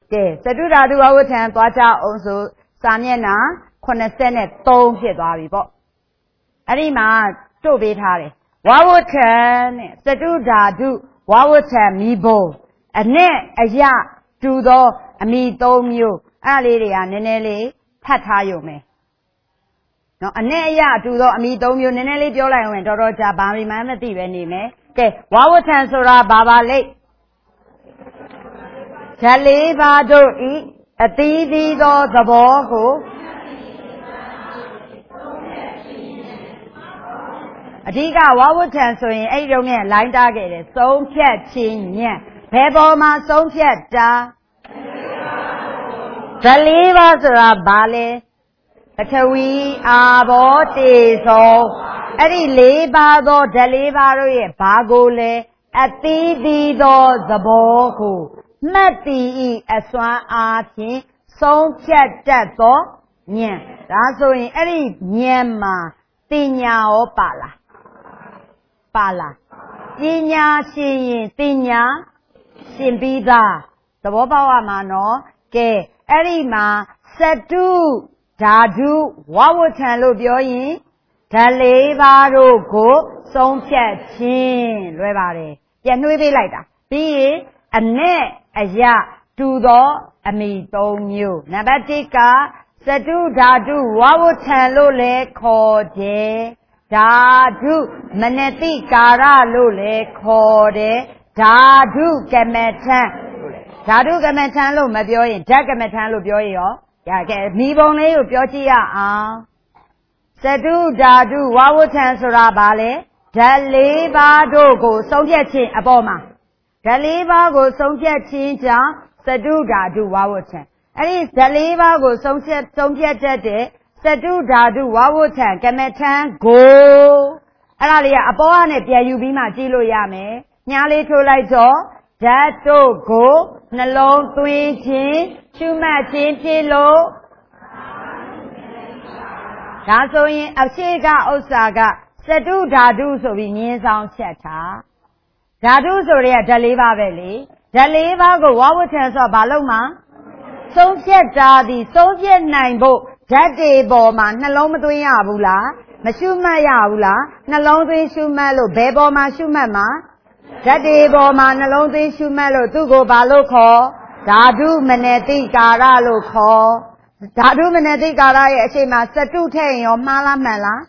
စတုဓာတုဝဝဋ္ဌံသွားကြအောင်ဆိုစာမျက်နှာ83ဖြစ်သွားပြီပေါ့အဲ့ဒီမှာတို့ပေးထားတယ်ဝဝဋ္ဌံနဲ့စတုဓာတုဝဝဋ္ဌံမိဘုံအနဲ့အယတူသောအမိ3မျိုးအဲ့လေးတွေကနည်းနည်းလေးဖတ်ထားရုံပဲနော်အနဲ့အယတူသောအမိ3မျိုးနည်းနည်းလေးပြောလိုက်အောင်တော်တော်ကြာဘာမှမသိပဲနေမယ်ကဲဝဝဋ္ဌံဆိုတာဘာပါလိမ့်ဓာတ်လေးပါးတို့ဤအသီးသီးသောသဘောကိုအဓိကဝဝဋ္ဌံဆိုရင်အဲ့ဒီတော့နဲ့လိုင်းတားခဲ့တယ်သုံးဖြတ်ခြင်းညံ့ဘယ်ပေါ်မှာသုံးဖြတ်တာဓာတ်လေးပါးဆိုတာဘာလဲပထဝီအာဘောတေဇောအဲ့ဒီ၄ပါးသောဓာတ်၄ပါးတို့ရဲ့ဘာကိုလဲအသီးသီးသောသဘောကိုမှတ်တည်ဤအစွမ်းအားဖြင့်ဆုံးဖြတ်တတ်သောဉာဏ်ဒါဆိုရင်အဲ့ဒီဉာဏ်မှာပညာရောပါလားပညာရှင်ရင်ပညာရှင်ပြီးသားသဘောပေါက်ရမှာနော်ကဲအဲ့ဒီမှာစတုဓာတုဝဝဋ္ဌံလို့ပြောရင်ဓာတ်လေးပါးတို့ကိုဆုံးဖြတ်ခြင်းလွယ်ပါတယ်ပြန်နှွေးပေးလိုက်တာပြီးရင်အနဲ့အယတူသောအမိ3မျိုးနံပါတ်1ကစတုဓာတုဝဝဋ္ဌံလို့လည်းခေါ်တယ်ဓာတုမနတိကာရလို့လည်းခေါ်တယ်ဓာတုကမ္မထံဓာတုကမ္မထံလို့မပြောရင်ဓာတ်ကမ္မထံလို့ပြောရင်ရောရခဲ့မိဘုံလေးကိုပြောကြည့်ရအောင်စတုဓာတုဝဝဋ္ဌံဆိုတာဘာလဲဓာတ်လေးပါးတို့ကိုဆုံးဖြတ်ခြင်းအပေါ်မှာဓာတ်လေးပါးကိုဆုံးဖြတ်ခြင်းကြောင့်စတုဓာတုဝဝဋ္ဌံအဲ့ဒီဓာတ်လေးပါးကိုဆုံးဖြတ်တတ်တဲ့စတုဓာတုဝဝဋ္ဌံကမ္မထံကိုအဲ့ဒါလေးကအပေါ်ကနေပြန်ယူပြီးမှကြည့်လို့ရမယ်ညားလေးထိုးလိုက်တော့ဓာတ်တို့ကိုနှလုံးသွင်းခြင်းရှုမှတ်ခြင်းဖြစ်လို့ဒါဆိုရင်အရှိကဥစ္စာကစတုဓာတုဆိုပြီးမြင်းဆောင်ချက်ထားဓာတုဆိုတဲ့ဓာတ်လေးပါပဲလေဓာတ်လေးပါကိုဝဝဋ္ဌံဆိုဘာလို့မှဆုံးဖြတ်တာဒီဆုံးဖြတ်နိုင်ဖို့ဓာတ်တွေပေါ်မှာနှလုံးမသွင်းရဘူးလားမရှုမှတ်ရဘူးလားနှလုံးသွင်းရှုမှတ်လို့ဘယ်ပေါ်မှာရှုမှတ်မှာဓာတ်တွေပေါ်မှာနှလုံးသွင်းရှုမှတ်လို့သူ့ကိုဘာလို့ခေါ်ဓာတုမနတိကာရလို့ခေါ်ဓာတုမနတိကာရရဲ့အရှိမစတုထည့်ရင်ရောမှားလားမှန်လား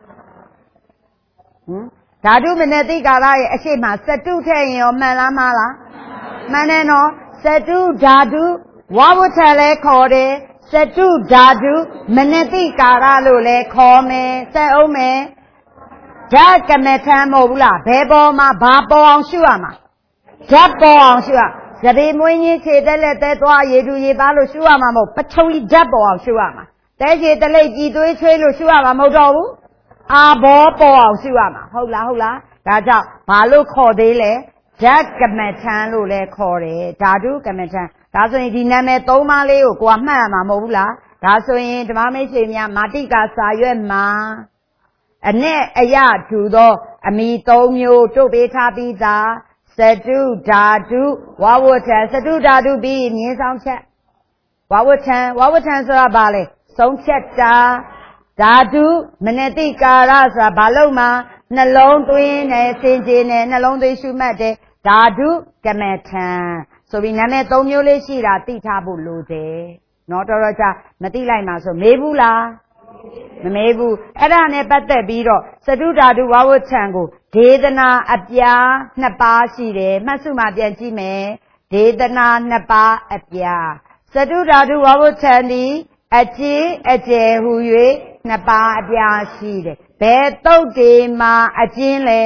ဓာတုမနတိကာရရဲ့အရှိမစတုထည့်ရင်ရောမှန်လားမှားလားမှန်တယ်နော်စတုဓာတုဝဝဋ္ဌံလည်းခေါ်တယ်စတုဓာတုမနတိကာရလို့လည်းခေါ်မယ်ဆက်အောင်မယ်ဓာတ်ကမ္မထံမဟုတ်ဘူးလားဘယ်ပေါ်မှာဘာပေါ်အောင်ရှုရမှာဓာတ်ပေါ်အောင်ရှုရသဘေမွေးကြီးခြေတက်လက်သက်သွားရေတူရေသားလို့ရှုရမှာမဟုတ်ပထဝီဓာတ်ပေါ်အောင်ရှုရမှာတဲခြေတလိပ်ကြည်သွေးချွေးလို့ရှုရမှာမဟုတ်တော့ဘူးအာဘောပေါ်အောင်ရှုရမှာဟုတ်လားဒါကြောင့်ဘာလို့ခေါ်သေးလဲဓာတ်ကမ္မထံလို့လည်းခေါ်တယ်ဓာတုကမ္မထံဒါဆိုရင်ဒီနာမည်3ပါးလေးကိုကိုကမှတ်ရမှာမဟုတ်ဘူးလားဒါဆိုရင်ဓမ္မမိတ်ဆွေများမာတိကာစာရွက်မှာအနဲ့အယထူသောအမိ3မျိုးတို့ပေးထားပြီးသားစတုဓာတုဝဝဋ္ဌံစတုဓာတုပြီးမြင်းဆောင်ချက်ဝဝဋ္ဌံဆိုတာဘာလဲဆုံးဖြတ်တာဓာတုမနတိကာရဆိုတာဘာလို့မှနှလုံးသွင်းနဲ့စင်ကြယ်နဲ့နှလုံးသွင်းရှုမှတ်တယ်ဓာတုကမ္မထံဆိုပြီးနာမည်3မျိုးလေးရှိတာသိထားဖို့လိုတယ်နော်တော်တော်ကြာမသိလိုက်မှဆိုမေးဘူးလားမမေးဘူးအဲ့ဒါနဲ့ပတ်သက်ပြီးတော့စတုဓာတုဝဝဋ္ဌံကိုဒေသနာအပြား2ပါးရှိတယ်မှတ်စုမှာပြန်ကြည့်မယ်ဒေသနာ2ပါးအပြားစတုဓာတုဝဝဋ္ဌံသည်အကြီးအကျယ်ဟူ၍2ပါးအပြားရှိတယ်ဘယ်တုတ်တွေမှာအကျဉ်းလဲ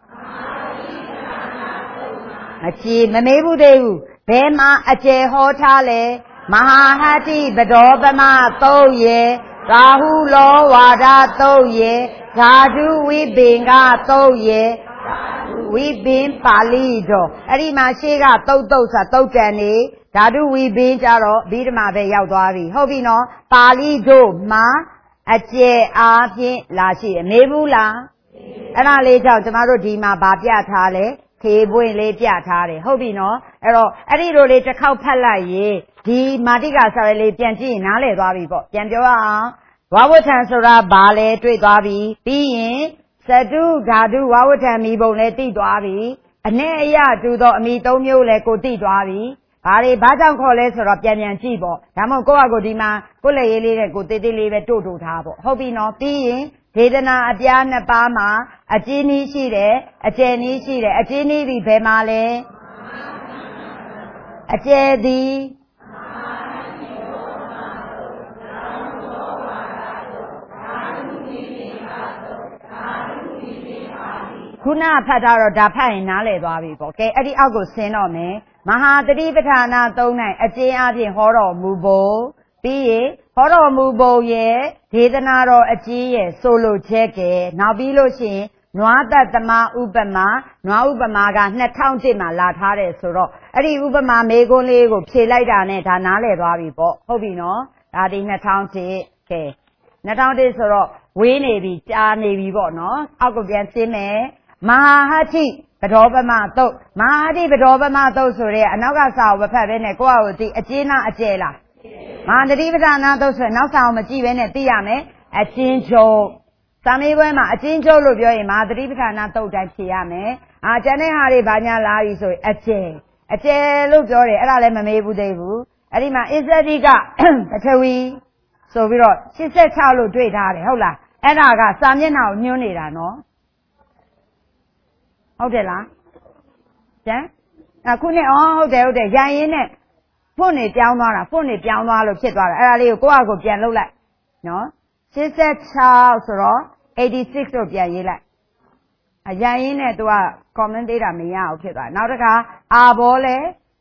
အကြီးမမေးဘူးသေးဘူးဘယ်မှာအကျယ်ဟောထားလဲမဟာဟတ္တိပဒောပမသုတ်ရေရာဟုလောဝါဒသုတ်ရေဓာတုဝိပင်ကသုတ်ရေဝိပင်ပါဠိတော်အဲ့ဒီမှာရှေ့ကသုတ်ဆိုတာသုတ်တန်နေဓာတုဝိပင်ကြတော့ဘိဓမ္မာပဲရောက်သွားပြီဟုတ်ပြီနော်ပါဠိတို့မှာအကျယ်အားဖြင့်လာရှိတယ်မေးဘူးလားအဲ့ဒါလေးကြောင့်ကျမတို့ဒီမှာဗာပြထားလဲခေပွင့်လေးပြထားတယ်ဟုတ်ပြီနော်အဲ့တော့အဲ့ဒီလိုလေးတစ်ခေါက်ဖတ်လိုက်ရင်ဒီမာတိကာစာရလေးပြန်ကြည့်ရင်နားလည်သွားပြီပေါ့ပြန်ပြောအောင်ဝဝဋ္ဌံဆိုတာဘာလဲတွေ့သွားပြီပြီးရင်သတုဓာတုဝဝဋ္ဌံမိဘုံလည်းသိသွားပြီအနဲ့အရတူသောအမိ၃မျိုးလည်းကိုသိသွားပြီဘာကြောင့်ခေါ်လဲဆိုတော့ပြန်ကြည့်ပေါ့ဒါမှမဟုတ်ကိုယ့်အကိုဒီမှာကိုယ့်လက်ရေးလေးနဲ့ကိုတေးသေးလေးပဲတို့ထားပေါ့ဟုတ်ပြီနော်ပြီးရင်ဒေသနာအပြားနှစ်ပါးမှာအကျဉ်းနည်းရှိတယ်အကျယ်နည်းရှိတယ်အကျဉ်းနည်းဒီဘယ်မှာလဲအကျယ်သည်ခုနဖတ်ထားတော့ဒါဖတ်ရင်နားလည်သွားပြီပေါ့ကဲအဲ့ဒီအောက်ကိုဆင်းတော့မယ်မဟာတတိပဋ္ဌာနာ၃နိုင်အကျဉ်းအပြင်ဟောတော်မူပုံပြီးရင်ဟောတော်မူပုံရဲ့ဒေသနာတော်အကြီးရဲ့ဆိုလိုချက်ကဲနောက်ပြီးလို့ရှိရင်နွားသက်သမားဥပမာနွားဥပမာက2001မှာလာထားတယ်ဆိုတော့အဲ့ဒီဥပမာမေခွန်းလေးကိုဖြေလိုက်တာနဲ့ဒါနားလည်သွားပြီပေါ့ဟုတ်ပြီနော်ဒါဒီ2001ကဲ2001ဆိုတော့ဝေးနေပြီကြားနေပြီပေါ့နော်အောက်ကိုပြန်ဆင်းမယ်မဟာဟတိပဒောပမသုတ်မဟာဟတိပဒောပမသုတ်ဆိုတဲ့အနောက်ကစာကိုမဖတ်ဘဲနဲ့ကိုယ့်အကိုသိအကျဉ်းနာအကျယ်လားမဟာတတိပဌာနာသုတ်ဆိုရင်နောက်စာကိုမကြည့်ဘဲနဲ့သိရမယ်အကျဉ်းချုပ်စာမေးပွဲမှာအကျဉ်းချုပ်လို့ပြောရင်မဟာတတိပဌာနာသုတ်တိုင်းဖြေရမယ်ကျန်တဲ့ဟာတွေဘာညာလာပြီဆိုရင်အကျယ်လို့ပြောတယ်အဲ့ဒါလည်းမမေးဘူးသေးဘူးအဲ့ဒီမှာအစ္စတိကပထဝီဆိုပြီးတော့86လို့တွေ့ထားတယ်ဟုတ်လားအဲ့ဒါကစာမျက်နှာကိုညွှန်းနေတာနော်ဟုတ်တယ်လားကျန်အခုနဲ့ဟုတ်တယ်ရန်ရင်းနဲ့ဖွင့်နေပြောင်းသွားတာဖွင့်နေပြောင်းသွားလို့ဖြစ်သွားတာအဲ့ဒါလေးကိုကိုယ့်အကိုပြန်လုပ်လိုက်နော်86ဆိုတော့86လို့ပြန်ရေးလိုက်ရန်ရင်းနဲ့သူက comment သေးတာမရအောင်ဖြစ်သွားနောက်တစ်ခါအာဘောလဲ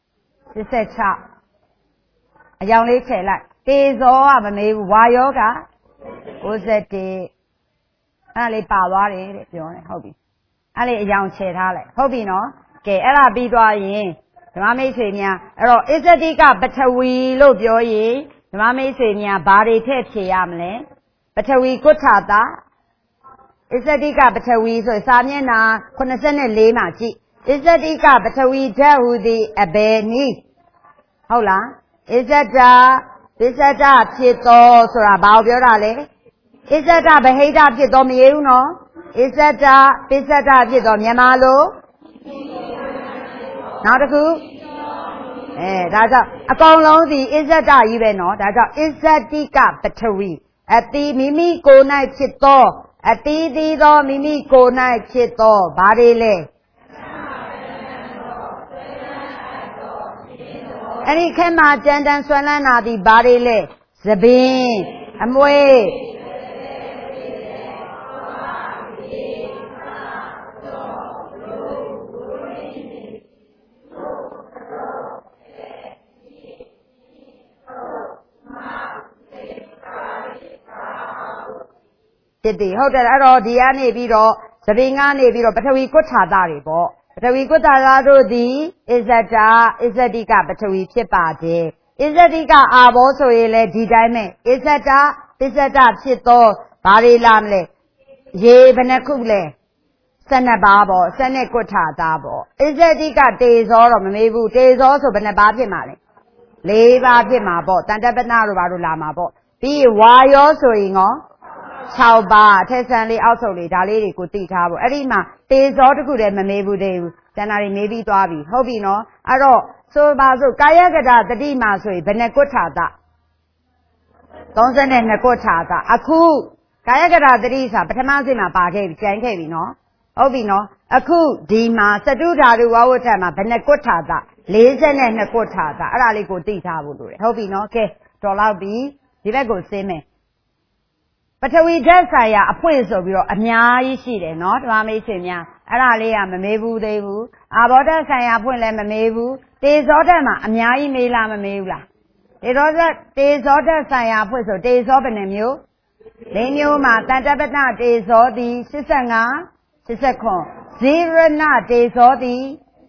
86အယောင်လေးချယ်လိုက်တေဇောကမမေးဘူးဝါယောက91အဲ့ဒါလေးပါသွားတယ်တဲ့ပြောတယ်ဟုတ်ပြီအဲ့လေအယောင်ချယ်ထားလိုက်ဟုတ်ပြီနော်ကဲအဲ့ဒါပြီးသွားရင်ဓမ္မမိတ်ဆွေများအဲ့တော့အစ္စတိကပထဝီလို့ပြောရင်ဓမ္မမိတ်ဆွေများဘာတွေထည့်ဖြေရမလဲပထဝီကုဋ္ဌာတအစ္စတိကပထဝီဆိုစာမျက်နှာ84မှာကြည့်အစ္စတိကပထဝီဓာတ်ဟူသည်အဘယ်နည်းဟုတ်လားအစ္စတာပစ္စတဖြစ်သောဆိုတာဘာကိုပြောတာလဲအစ္စတဗဟိတဖြစ်သောမရေးဘူးနော်အစ္စတာပစ္စတဖြစ်သောမြန်မာလိုနောက်တစ်ခုဒါကြောင့်အကောင်လုံးစီအစ္စတကြီးပဲနော်ဒါကြောင့်အစ္စတိကပထဝီအတိမိမိကိုယ်၌ဖြစ်သောအတိသီသောမိမိကိုယ်၌ဖြစ်သောဘာတွေလဲအဲ့ဒီခဲမှာကြမ်းတမ်းဆွမ်းလန်းတာဒီဘာတွေလဲသပင်အမွေဖြစ်တယ်ဟုတ်တယ်အဲ့တော့ဒီကနေပြီးတော့သပင်ကနေပြီးတော့ပထဝီကုဋ္ဌာတတွေပေါ့ပထဝီကုဋ္ဌာတတို့သည်အစ္စတိကပထဝီဖြစ်ပါတယ်အစ္စတိကအာဘောဆိုရင်လည်းဒီတိုင်းပဲအစ္စတပစ္စတဖြစ်သောဘာတွေလာမလဲရေဘယ်နှခုလဲ12ပါးပေါ့12ကုဋ္ဌာတပေါ့အစ္စတိကတေဇောတော့မမေးဘူးတေဇောဆိုဘယ်နှပါးဖြစ်မှာလဲ4ပါးဖြစ်မှာပေါ့တန်တပနာတို့ဘာတို့လာမှာပေါ့ပြီးဝါယောဆိုရင်ရော6ပါးအထက်ဆန်လေးအောက်ဆုပ်လေးဒါလေးတွေကိုသိထားဖို့အဲ့ဒီမှာတေဇောတခုတည်းမမေးဘူးသေးဘူးကျန်တာတွေမေးပြီးသွားပြီဟုတ်ပြီနော်အဲ့တော့ဆိုပါစို့ကာယကတတတိမှာဆိုရင်ဘယ်နှကုဋ္ဌာတ32ကုဋ္ဌာတအခုကာယကတတတိဆိုတာပထမဆင့်မှာပါခဲ့ပြီကျန်ခဲ့ပြီနော်ဟုတ်ပြီနော်အခုဒီမှာသတုဓာတုဝဝဋ္ဌမှာဘယ်နှကုဋ္ဌာတ42ကုဋ္ဌာတအဲ့ဒါလေးကိုသိထားဖို့လိုတယ်ဟုတ်ပြီနော်ကဲတော်လောက်ပြီဒီဘက်ကိုဆင်းမယ်ပထဝီဓာတ်ဆိုင်ရာအဖွင့်ဆိုပြီးတော့အများကြီးရှိတယ်နော်ဓမ္မမိတ်ဆွေများအဲ့ဒါလေးကမမေးဘူးသေးဘူးအာဘောဓာတ်ဆိုင်ရာအဖွင့်လည်းမမေးဘူးတေဇောဓာတ်မှာအများကြီးမေးလားမမေးဘူးလားတေဇောဓာတ်ဆိုင်ရာအဖွင့်ဆိုတေဇောဘယ်နှမျိုး၄မျိုးမှာတန်တပတတေဇောသည်85 89ဇိရဏတေဇောသည်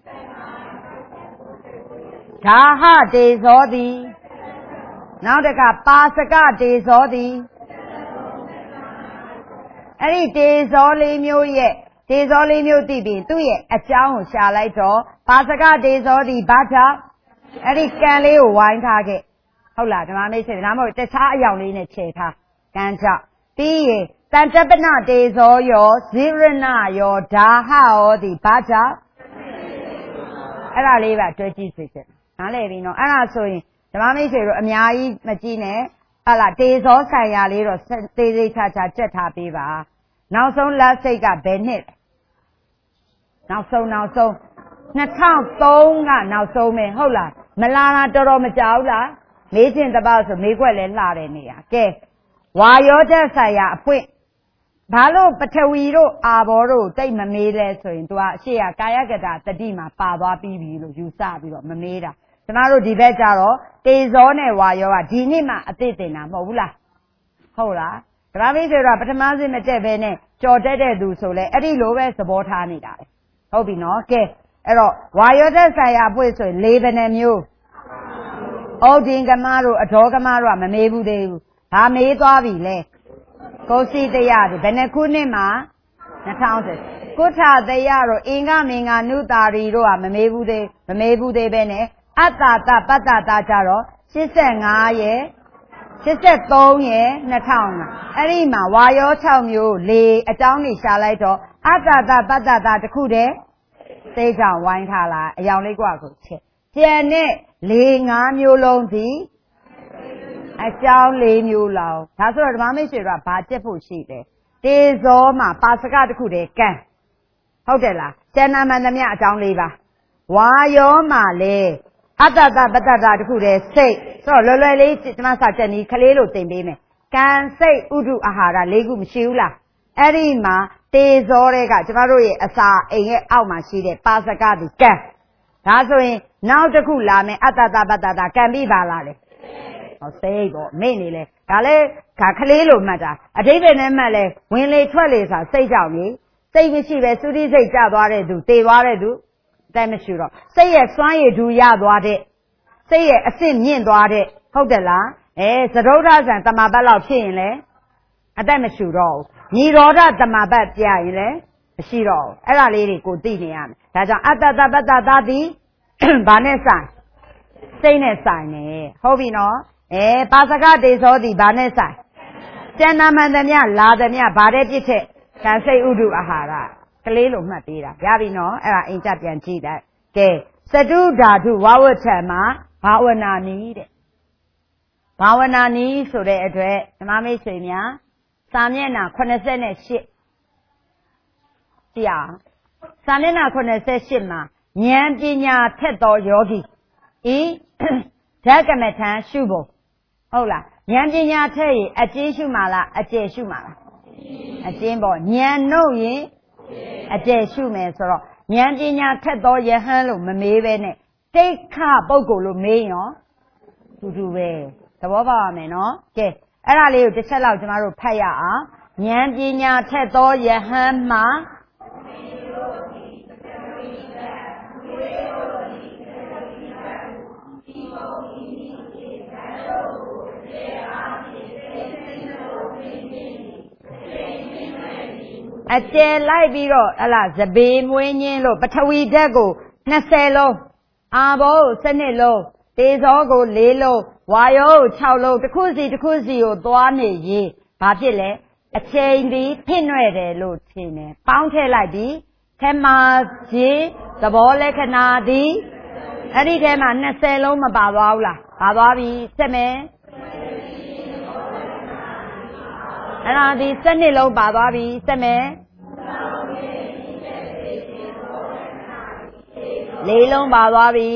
ဓာဟတေဇောသည်နောက်တစ်ခါပါစကတေဇောသည်အဲ့ဒီတေဇော၄မျိုးရဲ့တတေဇောလေးမျိုးသိပြီးသူ့ရဲ့အကြောင်းကိုရှာလိုက်တော့ပါစကတေဇောဒီဘာကြောင့်အဲ့ဒီကံလေးကိုဝိုင်းထားခဲ့ဟုတ်လားဓမ္မမိတ်ဆွေဒါမှမဟုတ်တခြားအယောင်လေးနဲ့ခြေထားကံကြောင့်ပြီးရင်တန်တပနတေဇောယောဇိရဏယောဒါဟယောဒီဘာကြောင့်အဲ့ဒါလေးပါတွေ့ကြည့်စေချင်နားလည်ပြီနော်အဲ့ဒါဆိုရင်ဓမ္မမိတ်ဆွေတို့အများကြီးမကြည့်နဲ့ဟုတ်လားတေဇောဆိုင်ရာလေးတော့သေးသေးချာချာကြက်ထားပေးပါနောက်ဆုံးလက်စိတ်ကဘယ်နှစ်နောက်ဆုံး2003ကနောက်ဆုံးပဲဟုတ်လားမလာတာတော်တော်မကြောက်လားမေးချင်တပတ်ဆိုမေးခွက်လဲလှတယ်နေရကဲဝါယောဓာတ်ဆိုင်ရာအပွင့်ဘာလို့ပထဝီတို့အာဘောတို့တိတ်မမေးလဲဆိုရင် तू ကအရှိရကာယကတာတတိမှာပါသွားပြီးပြီလို့ယူဆပြီးတော့မမေးတာကျမတို့ဒီဘက်ကျတော့တေဇောနဲ့ဝါယောကဒီနေ့မှအသိတင်တာမဟုတ်ဘူးလားဟုတ်လားဓမ္မမိတ်ဆွေတို့ပထမစစ်မတက်ပဲနဲ့ကြော်တက်တဲ့သူဆိုလဲအဲ့ဒီလိုပဲသဘောထားနေတာပဲဟုတ်ပြီနော်ကဲအဲ့တော့ဝါယောဓာတ်ဆိုင်ရာအပွင့်ဆိုရင်၄ဘယ်နှမျိုးဩဒင်ကမတို့အဒေါကမတို့ကမမေးဘူးသေးဘူးဘာမေးသွားပြီလဲကိုစီတရားဒီဘယ်နှခုနှစ်မှာ2010ကုဋ္ဌတရားတို့အင်္ဂမင်္ဂနုတာရီတို့ကမမေးဘူးသေးပဲနဲ့အတ္တတပတ္တတာကြတော့85ရဲ့83ရဲ့2000အဲ့ဒီမှာဝါယော6မျိုး4အကြောင်းနေရှာလိုက်တော့အတ္တတပတ္တတာတစ်ခုတည်းသိကြောင်ဝိုင်းထားလာအယောင်လေးกว่าကိုချက်ကျန်တဲ့4-5မျိုးလုံးဒီအကြောင်း4မျိုးလောက်ဒါဆိုတော့ဓမ္မမိတ်ဆွေတို့ကဘာကြက်ဖို့ရှိတယ်တေဇောမှာပါစကတစ်ခုတည်းကံဟုတ်တယ်လားကျန်နာမှန်သမျှအကြောင်း4ပါဝါယောမှာလေအတ္တတပတ္တတာတစ်ခုတည်းစိတ်ဆိုတော့လွယ်လွယ်လေးကျမစာချက်နီးခလေးလို့သင်ပေးမယ်ကံစိတ်ဥဒုအာဟာရ4ခုမရှိဘူးလားအဲ့ဒီမှာတေဇောတွေကကျမတို့ရဲ့အစာအိမ်ရဲ့အောက်မှာရှိတဲ့ပါစကဒီကံဒါဆိုရင်နောက်တစ်ခုလာမယ်အတ္တတပတ္တတာကံပြီးပါလားလေဟောစိတ်ပေါ့မိနေလေဒါလဲခါခလေးလို့မှတ်တာအတိပ္ပယ်နဲ့မှတ်လဲဝင်လေထွက်လေဆိုစိတ်ကြောင့်လေစိတ်မရှိပဲသုတိစိတ်ကျသွားတဲ့သူတေသွားတဲ့သူအတိုင်းမရှိတော့စိတ်ရဲ့စွမ်းရည်ဓူရသွားတဲ့စိတ်ရဲ့အစစ်မြင့်သွားတဲ့ဟုတ်တယ်လားသဒုဋ္ဌဇံတမပတ်လောက်ဖြစ်ရင်လေအသက်မရှိတော့ဘူးညီရောဓတမပတ်ပြရင်လေမရှိတော့ဘူးအဲ့ဒါလေးတွေကိုသိနေရမယ်ဒါကြောင့်အတ္တတပတ္တတာတိဘာနဲ့ဆိုင်စိတ်နဲ့ဆိုင်နေဟုတ်ပြီနော်ပါစကတေဇောတိဘာနဲ့ဆိုင်ကျန်နာမှန်သမျှလာသမျှဘာတဲ့ပြစ်တဲ့ကံစိတ်ဥဒုအာဟာရကလေးလိုမှတ်ပေးတာရပြီနော်အဲ့ဒါအိမ်ကြပြန်ကြည့်လိုက်ကဲစတုဓာတုဝဝဋ္ဌမှာဘာဝနာနီးတဲ့ဘာဝနာနီးဆိုတဲ့အတွက်ဓမ္မမိတ်ဆွေများစာမျက်နှာ88ကြည့်အောင်စာမျက်နှာ88မှာဉာဏ်ပညာထက်သောယောဂီဤဓကမထံရှုဖို့ဟုတ်လားဉာဏ်ပညာထက်ရင်အကျဉ်းရှုမှာလားအကျယ်ရှုမှာလားအကျဉ်းပေါ့ဉာဏ်နှုတ်ရင်အကျယ်ရှုမယ်ဆိုတော့ဉာဏ်ပညာထက်သောယဟန်လို့မမေးပဲနဲ့တိဋ္ဌပုဂ္ဂိုလ်လို့မေးရောတူပဲသဘောပေါက်ရမယ်နော်ကဲအဲ့ဒါလေးကိုတစ်ချက်လောက်ကျမတို့ဖတ်ရအောင်ဉာဏ်ပညာထက်သောယဟန်မှာအကျယ်လိုက်ပြီးတော့ဟလာသဘေးမွေးညင်းလို့ပထဝီဓာတ်ကို20လုံးအာဘောကို7လုံးတေဇောကို4လုံးဝါယောကို6လုံးတစ်ခုစီကိုသွားနေရေးဘာဖြစ်လဲအချိန်ဒီဖြစ်နွယ်တယ်လို့ထင်တယ်ပေါင်းထည့်လိုက်ပြီးထမကြီးသဘောလက္ခဏာသည်အဲ့ဒီထဲမှာ20လုံးမပါသွားဘူးလားပါသွားပြီစက်မယ်အဲ့ဒါဒီ7လုံးပါသွားပြီစက်မယ်4လုံးပါသွားပြီ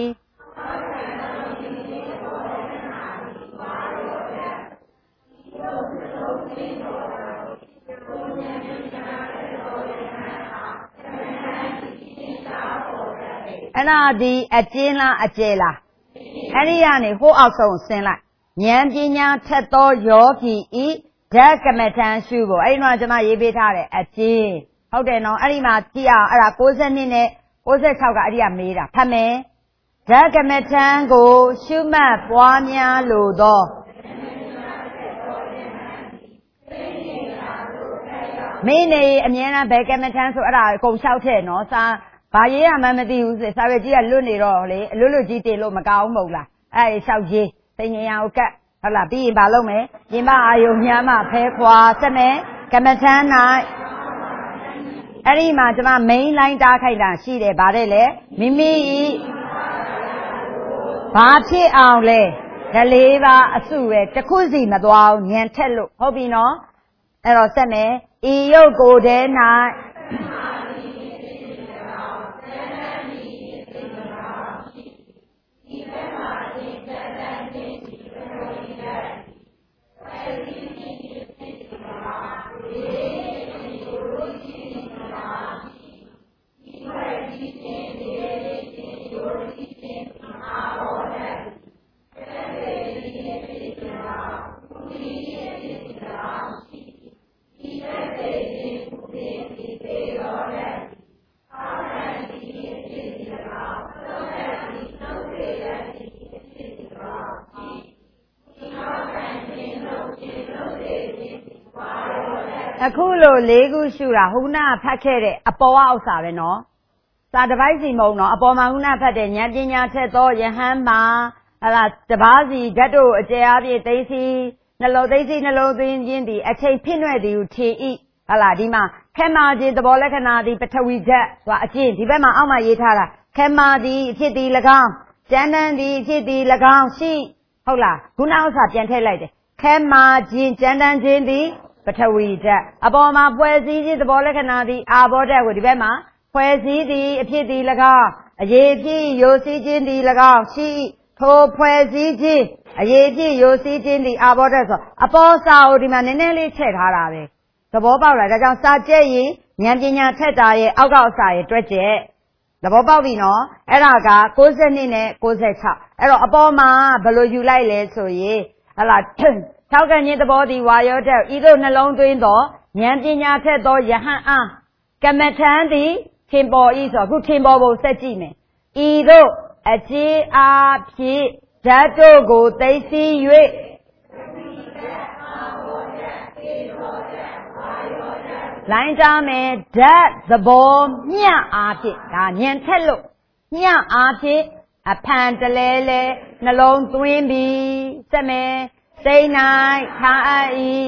အဲ့ဒါဒီအကျဉ်းလားအကျယ်လားအဲ့ဒီကနေဟိုးအောက်ဆုံးဆင်းလိုက်ဉာဏ်ပညာထက်သောယောဂီဤဓကမထံရှုဖို့အဲ့ဒီတော့ကျွန်မရေးပေးထားတယ်အကျဉ်းဟုတ်တယ်နော်အဲ့ဒီမှာကြည့်အောင်အဲ့ဒါ62နဲ့66ကအဲ့ဒီကမေးတာဖတ်မယ်ဓကမထံကိုရှုမှတ်ပွားများလိုသောမင်းနေအမြဲတမ်းဘယ်ကမ္မထမ်းဆိုအဲ့ဒါအကုန်လျှောက်ထဲနော်စာဘာရေးရမှမသိဘူးစာရွက်ကြီးကလွတ်နေတော့လေအလွတ်ကြီးတင်လို့မကောင်းမဟုတ်လားအဲ့လျှောက်ရေးသိဉ္ဇဉ်အောင်ကတ်ဟုတ်လားပြီးရင်ဘာလုပ်မယ်ပြင်ပအာယုံညမဖဲခွာစက်မယ်ကမ္မထမ်း၌အဲ့ဒီမှာကျွန်မ main line တားခိုက်တာရှိတယ်ဗါတဲ့လေမိမိဘာဖြစ်အောင်လဲဓလေးပါအစုပဲတခုစီမသွားအောင်ညံထက်လို့ဟုတ်ပြီနော်အဲ့တော့ဆက်မယ်ဤရုပ်ကိုယ်ထဲ၌အခုလို၄ခုရှုတာဟိုကဖတ်ခဲ့တဲ့အပေါ်ကဥစ္စာပဲနော်စာတစ်ပိုက်စီမုံနော်အပေါ်မှာခုနဖတ်တဲ့ဉာဏ်ပညာထက်သောယဟန်မှာဟလာတပါးစီဓာတ်တို့အကျယ်အပြည့်သိသိနှလုံးသိသိနှလုံးသွင်းခြင်းသည်အချိန်ဖြစ်နှဲ့သည်ကိုထင်၏ဟလာဒီမှာခဲမာခြင်းသဘောလက္ခဏာသည်ပထဝီဓာတ်ဆိုတာအကျင့်ဒီဘက်မှာအောက်မှာရေးထားတာခဲမာသည်အဖြစ်သည်၎င်းကျမ်းတမ်းသည်အဖြစ်သည်၎င်းရှိဟုတ်လားခုနဥစ္စာပြန်ထည့်လိုက်တယ်ခဲမာခြင်းကျမ်းတမ်းခြင်းသည်ပထဝီဓာတ်အပေါ်မှာဖွဲ့စည်းခြင်းသဘောလက္ခဏာသည်အာဘောဓာတ်ကိုဒီဘက်မှာဖွဲ့စည်းသည်အဖြစ်သည်၎င်းအရေးဖြစ်ယိုစည်းခြင်းသည်၎င်းရှိထိုဖွဲ့စည်းခြင်းအရေးဖြစ်ယိုစည်းခြင်းသည်အာဘောဓာတ်ဆိုအပေါ်စာကိုဒီမှာနည်းနည်းလေးထည့်ထားတာပဲသဘောပေါက်လားဒါကြောင့်စာကျက်ရင်ဉာဏ်ပညာထက်တာရဲ့အောက်ကအစာရဲ့တွက်ကျက်သဘောပေါက်ပြီနော်အဲ့ဒါက62နဲ့66အဲ့တော့အပေါ်မှာဘယ်လိုယူလိုက်လဲဆိုရင်ဟလာထောက်ကန်ခြင်းသဘောသည်ဝါယောဓာတ်ဤသို့နှလုံးသွင်းသောဉာဏ်ပညာထက်သောယဟန်အားကမ္မထမ်းသည်ထင်ပေါ်ဤဆိုအခုထင်ပေါ်ပုံဆက်ကြည့်မယ်ဤသို့အကျေးအားဖြင့်ဓာတ်တို့ကိုသိသိ၍လိုင်းကြမယ်ဓာတ်သဘောမျှအားဖြင့်ဒါဉာဏ်ထက်လို့မျှအားဖြင့်အဖန်တလဲလဲနှလုံးသွင်းပြီးစက်မယ်စိတ်၌ထားအပ်၏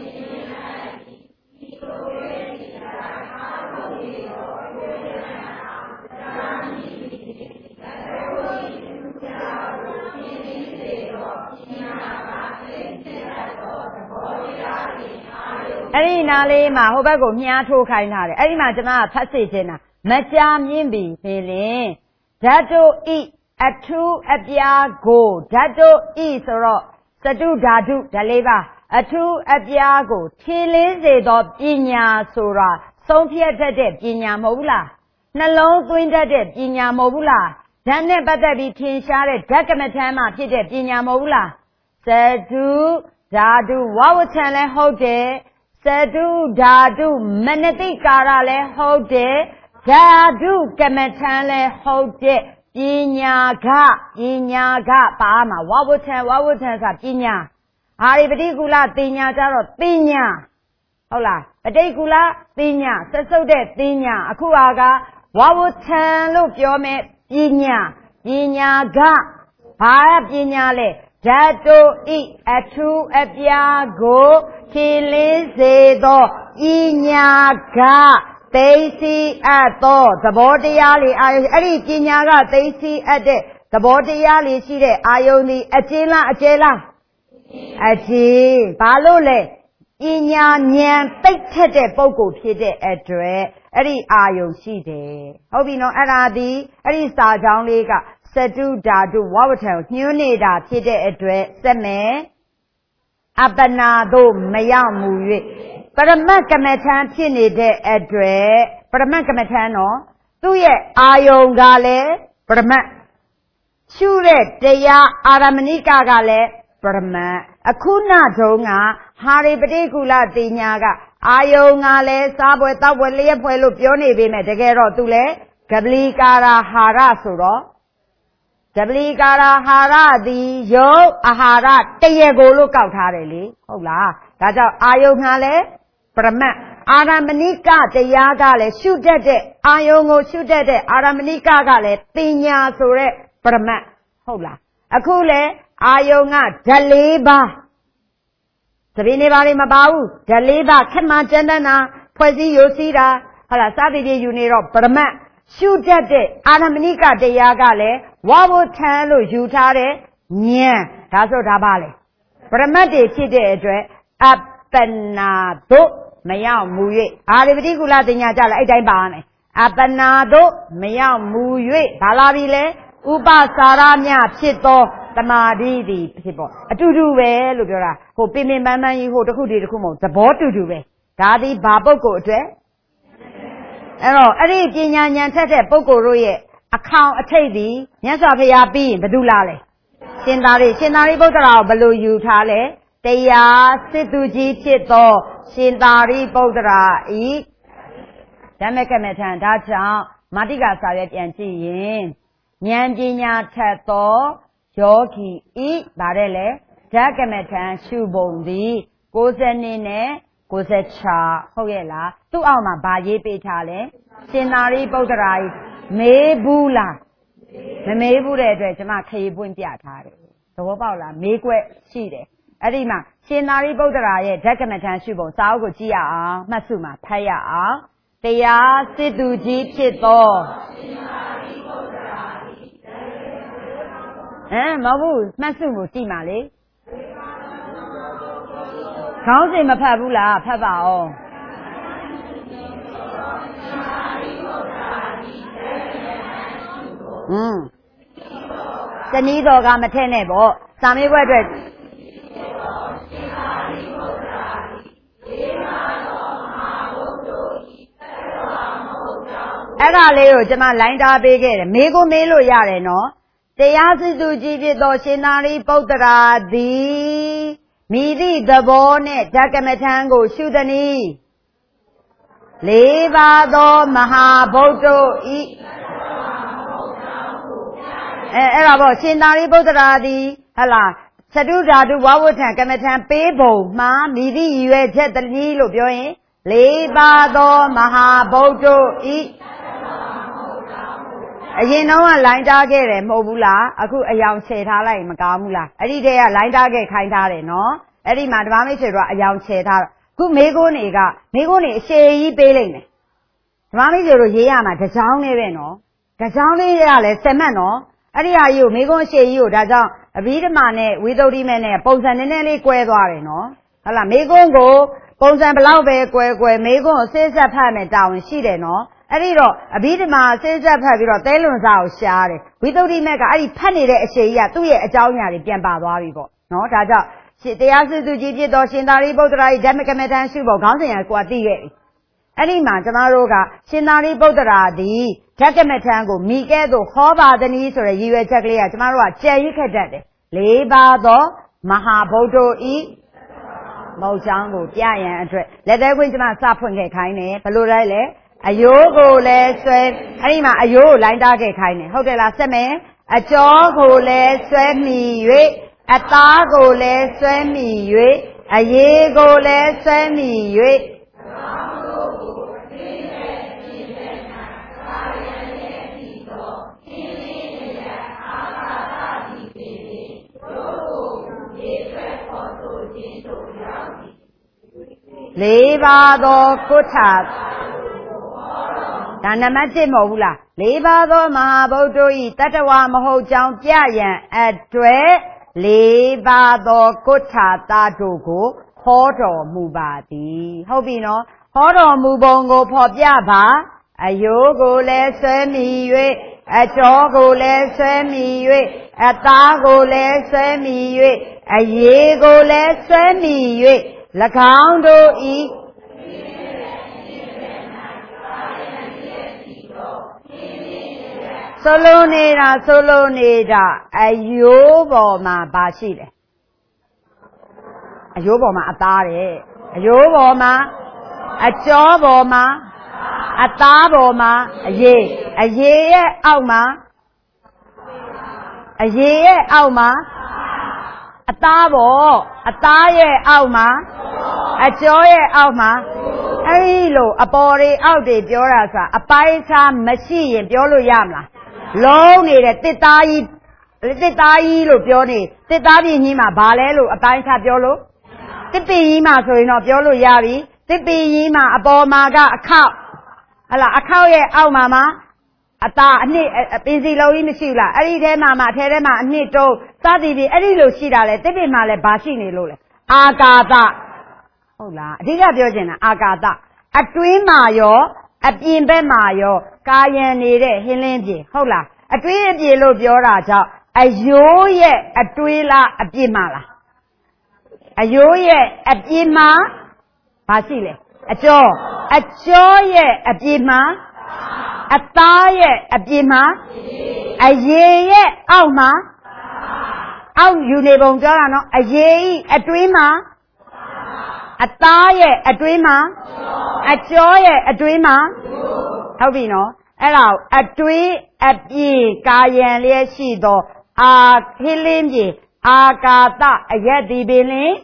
အဲ့ဒီနားလေးမှာဟိုဘက်ကိုမြားထိုးခိုင်းထားတယ်အဲ့ဒီမှာကျွန်မကဖတ်စေချင်တာမကြာမြင့်ပြီဖြင့်လင်ဓာတ်တို့ဤအထူးအပြားကိုဓာတ်တို့ဤဆိုတော့စတုဓာတုဓာတ်လေးပါအထူးအပြားကိုထင်လင်းစေသောပညာဆိုတာဆုံးဖြတ်တတ်တဲ့ပညာမဟုတ်ဘူးလားနှလုံးသွင်းတတ်တဲ့ပညာမဟုတ်ဘူးလားဓာတ်နဲ့ပတ်သက်ပြီးထင်ရှားတဲ့ဓာတ်ကမ္မထမ်းမှာဖြစ်တဲ့ပညာမဟုတ်ဘူးလားစတုဓာတုဝဝထံလည်းဟုတ်တယ်စတုဓာတုမနတိကာရလည်းဟုတ်တယ်ဓာတုကမ္မထမ်းလည်းဟုတ်တယ်ပညာကပါမှာဝဝထံဆိုတာပညာဟာဒီပဋိကူလသိညာကြတော့သိညာဟုတ်လားပဋိကူလသိညာဆက်စုပ်တဲ့သိညာအခုဟာကဝဝထံလို့ပြောမဲ့ပညာကဘာပညာလဲဓာတ်တို့ဤအထူးအပြားကိုထင်လင်းစေသောပညာကသိသိအပ်သောသဘောတရားလေးအာယုံအဲ့ဒီပညာကသိသိအပ်တဲ့သဘောတရားလေးရှိတဲ့အာယုံဒီအကျဉ်းလားအကျဲလားအကျဉ်းဘာလို့လဲပညာဉာဏ်သိထက်တဲ့ပုဂ္ဂိုလ်ဖြစ်တဲ့အတွက်အဲ့ဒီအာယုံရှိတယ်ဟုတ်ပြီနော်အဲ့ဒါဒီအဲ့ဒီစာကြောင်းလေးကစတုဓာတုဝဝထံညွှန်းနေတာဖြစ်တဲ့အတွက်စက်မယ်အပနာတို့မရောက်မူ၍ပရမတ်ကမ္မထံဖြစ်နေတဲ့အတွက်ပရမတ်ကမ္မထံနော်သူ့ရဲ့အာယုံကလည်းပရမတ်ရှုတဲ့တရားအာရမဏိကကလည်းပရမတ်အခုနတုန်းကဟာရိပတိကူလတိညာကအာယုံကလည်းစားပွဲတောက်ပွဲလျက်ပွဲလို့ပြောနေပေမဲ့တကယ်တော့သူလည်းကပလီကာရာဟာရဆိုတော့ကပလီကာရာဟာရသည်ယုတ်အာဟာရတရေကိုလို့ကောက်ထားတယ်လေဟုတ်လားဒါကြောင့်အာယုံကလည်းပရမတ်အာရမဏိကတရားကလည်းရှုတတ်တဲ့အာယုံကိုရှုတတ်တဲ့အာရမဏိကကလည်းတင်ညာဆိုတဲ့ပရမတ်ဟုတ်လားအခုလေအာယုံကဓာတ်၄ပါးသဘင်နေပါလိမပါဘူးဓာတ်၄ပါးခက်မှကျန်းတန်းတာဖွဲ့စည်းရိုးစည်းတာဟုတ်လားစသည်ဖြင့်ယူနေတော့ပရမတ်ရှုတတ်တဲ့အာရမဏိကတရားကလည်းဝါဝထံလို့ယူထားတဲ့ဉာဏ်ဒါဆိုဒါပါလေပရမတ်တွေဖြစ်တဲ့အတွက်အပ္ပနာတို့မရောက်မူ၍အာရိပတိကုလတင်ညာကြလဲအဲ့တိုင်းပါမယ်အပ္ပနာတို့မရောက်မူ၍ဘာလာပြီလဲဥပစာရမြဖြစ်သောတမာတိသည်ဖြစ်ပေါ့အတူတူပဲလို့ပြောတာဟိုပင်ပင်ပန်းပန်းကြီးဟိုတစ်ခုတည်းတစ်ခုမဟုတ်သဘောတူတူပဲဒါသည်ဘာပုဂ္ဂိုလ်အတွက်အဲ့တော့အဲ့ဒီပညာဉာဏ်ထက်တဲ့ပုဂ္ဂိုလ်တို့ရဲ့အခေါင်အထိပ်သည်မြတ်စွာဘုရားပြီးရင်ဘယ်သူလားလဲရှင်သာရိပုတ္တရာကိုဘယ်လိုယူထားလဲတရားစစ်သူကြီးဖြစ်သောရှင်သာရိပုတ္တရာဤဓမ္မကမ္မထံဒါကြောင့်မာတိကစာရွက်ပြန်ကြည့်ရင်ဉာဏ်ပညာထက်သောယောဂီဤဗါတဲ့လေဓမ္မကမ္မထံရှုပုံသည်62နဲ့96ဟုတ်ရဲ့လားသူ့အောက်မှာဗာရေးပေးထားလဲရှင်သာရိပုတ္တရာဤမေးဘူးလားမမေးဘူးတဲ့အတွက်ကျွန်မခရီးပွင့်ပြထားတယ်သဘောပေါက်လားမေးခွက်ရှိတယ်အဲ့ဒီမှာရှင်သာရိပုတ္တရာရဲ့ဓကမထံရှုပုံစာအုပ်ကိုကြည့်ရအောင်မှတ်စုမှာဖတ်ရအောင်တရားစစ်သူကြီးဖြစ်သောရှင်သာရိပုတ္တရာမဟုတ်ဘူးမှတ်စုကိုကြည့်ပါလေခေါင်းစဉ်မဖတ်ဘူးလားဖတ်ပါအောင်တနည်းတော်ကမထည့်နဲ့ပေါ့စာမေးပွဲအတွက်အဲ့ဒါလေးကိုကျွန်မလိုင်းတားပေးခဲ့တယ်မေးကိုမေးလို့ရတယ်နော်တရားစစ်သူကြီးဖြစ်သောရှင်သာရိပုတ္တရာသည်မိသည့်သဘောနဲ့ဓကမထံကိုရှုသနည်း၄ပါးသောမဟာဗုဒ္ဓဤအဲ့ဒါပေါ့ရှင်သာရိပုတ္တရာသည်ဟလာသတုဓာတုဝဝဋ္ဌံကမ္မထံပေးပုံမှာမိသည့်ရွယ်ချက်တနည်းလို့ပြောရင်၄ပါးသောမဟာဗုဒ္ဓဤအရင်တော့လိုင်းတားခဲ့တယ်မဟုတ်ဘူးလားအခုအယောင်ချေထားလိုက်မကောင်းဘူးလားအဲ့ဒီတည်းကလိုင်းတားခဲ့ခိုင်းထားတယ်နော်အဲ့ဒီမှာဓမ္မမိတ်ဆွေတို့ကအယောင်ချေထားတော့ခုမေးခွန်းတွေအရှည်ကြီးပေးလိုက်မယ်ဓမ္မမိတ်ဆွေတို့ရေးရမှာတစ်ကြောင်းလေးပဲနော်တစ်ကြောင်းလေးရလဲ7မှတ်နော်အဲ့ဒီဟာကြီးကိုမေးခွန်းအရှည်ကြီးကိုဒါကြောင့်အဘိဓမ္မာနဲ့ဝိသုဒ္ဓိမဲ့နဲ့ပုံစံနည်းနည်းလေးကွဲသွားတယ်နော်ဟုတ်လားမေးခွန်းကိုပုံစံဘလောက်ပဲကွဲမေးခွန်းကိုစေးဆက်ဖတ်မယ်တာဝန်ရှိတယ်နော်အဲ့ဒီတော့အဘိဓမ္မာစေးဆက်ဖတ်ပြီးတော့သဲလွန်စာကိုရှားတယ်ဝိသုဒ္ဓိမဲ့ကအဲ့ဒီဖတ်နေတဲ့အရှည်ကြီးကသူ့ရဲ့အကြောင်းအရာတွေပြန်ပါသွားပြီပေါ့နော်ဒါကြောင့်တရားစစ်သူကြီးဖြစ်သောရှင်သာရိပုတ္တရာ၏ဓမ္မကမ္မထံရှုဖို့ခေါင်းစဉ်ကကိုယ်သိခဲ့ပြီအဲ့ဒီမှာကျမတို့ကရှင်သာရိပုတ္တရာသည်ဓကမထံကိုမိကဲ့သို့ဟောပါသနည်းဆိုတဲ့ရည်ရွယ်ချက်ကလေးကကျမတို့ကကြံ့ရစ်ခက်တတ်တယ်၄ပါးသောမဟာဗုဒ္ဓဤမဟုတ်ကြောင်းကိုပြရန်အတွက်လက်သေးခွင့်ကျမစဖွင့်ခဲ့ခိုင်းတယ်ဘယ်လိုလဲလဲအယိုးကိုလည်းဆွဲအဲ့ဒီမှာအယိုးကိုလိုင်းတားခဲ့ခိုင်းတယ်ဟုတ်တယ်လားဆက်မယ်အကျော်ကိုလည်းဆွဲမိ၍အသားကိုလည်းဆွဲမိ၍အရေကိုလည်းဆွဲမိ၍၄ပါးသောကုဋ္ဌဒါနံပါတ်1မဟုတ်ဘူးလား၄ပါးသောမဟာဗုဒ္ဓဤတတ္တဝါမဟုတ်ကြောင်းပြရန်အတွက်၄ပါးသောကုဋ္ဌတာတို့ကိုဟောတော်မူပါသည်ဟုတ်ပြီနော်ဟောတော်မူပုံကိုဖော်ပြပါအယိုးကိုလည်းဆွဲမိ၍အကျော်ကိုလည်းဆွဲမိ၍အသားကိုလည်းဆွဲမိ၍အရေကိုလည်းဆွဲမိ၍၎င်းတို့ဤဆိုလိုနေတာအယိုးပေါ်မှာဘာရှိလဲအယိုးပေါ်မှာအသားတယ်အယိုးပေါ်မှာအကျော်ပေါ်မှာအသားပေါ်မှာအရေရဲ့အောက်မှာအသားပေါ်အသားရဲ့အောက်မှာအကျော်ရဲ့အောက်မှာ Lo, a body out the Biorasa, a paisa machine, Biolo Yamla. Long it, Titai, Titai, Bioni, Titadi Nima, Balelo, a paisa Biolo. Tipi Yima, so you know, Biolo Yavi, Tipi Yima, a bomaga, a cow. A cow, out mama. A busy low in the Shila. I read mamma, Terema, Nito, Sadi, Eddie Lucida, Tipi Male, Basini Lule. Agata. Hola, diga Biogena, Agata. A twin mayo, a bimbe mayo, Kayan nere, Hilinji, Hola. A twin yellow Bioraja, a yoye, a twila, a bimala. A yoye, a bima, Basile. A joye, a bima. A taye, a bima. A ye, alma. Out you never no, a ye, a dreamer. A taye, a dreamer. A joy, a dreamer. How we know? Allow a tree, a bee, Kayan Lieshido, a Hilinji, a Gata, a Yeti Billy.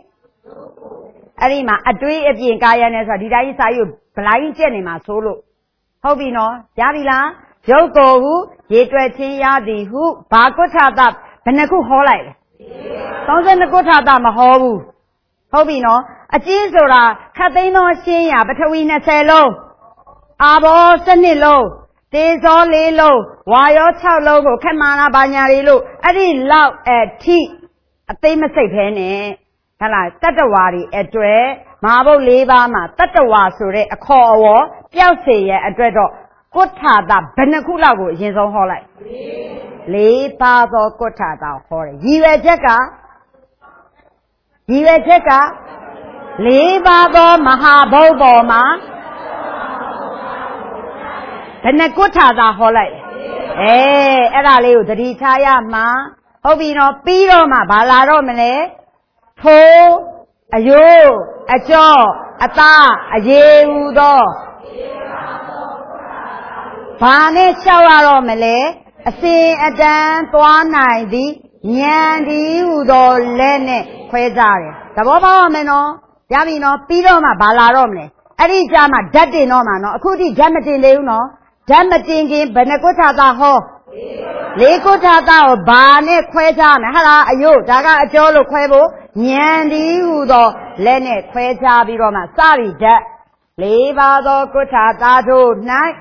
Arima, a tree, a bee, Kayan as a did I say you blind Jenima solo. How we know? Yavila, Joko, Yetweti Yadi, who, Bakota, Penaku Holai. Thousand the Gota Mahobu. How we know? A Jizora, Katino Shia, but we na selo. Abo Sanilo, Deso Lilo, Wayo Chow logo, Kamana Banyarilo, I didn't love a tea, a famous penny. Tala, Tatawari, a dre, Marble Levama, Tatawasure, a call war, Piausi, a dreador, Gotada, Benacula, is on Holly. Le Pado Gotada, Holly. You a jacka? You a jacka? Le Bado Mahaboboma. Penacutada Holly. Era Leo, the Ritaya Ma, Hobino, Piroma, Balaromene, Po, a yo, a jaw, a ta, a yeudo. Pane Shawaromele, a sin a dan, Tuanai, Yandi Udo Lene, Quezare. The Boba Meno, Yamino, Piroma, Balaromne. Eri Jama, Daddy Nomano, Kudi Jamatin Leuno. Jamatin, Benacutada ho. Lecutada or Bane Quezan, Hala, ayo, Daga, Jolo Quebo, Yandi Udo, Lene, Queza, Biroma, sorry, Jack. Levado Cutada do night.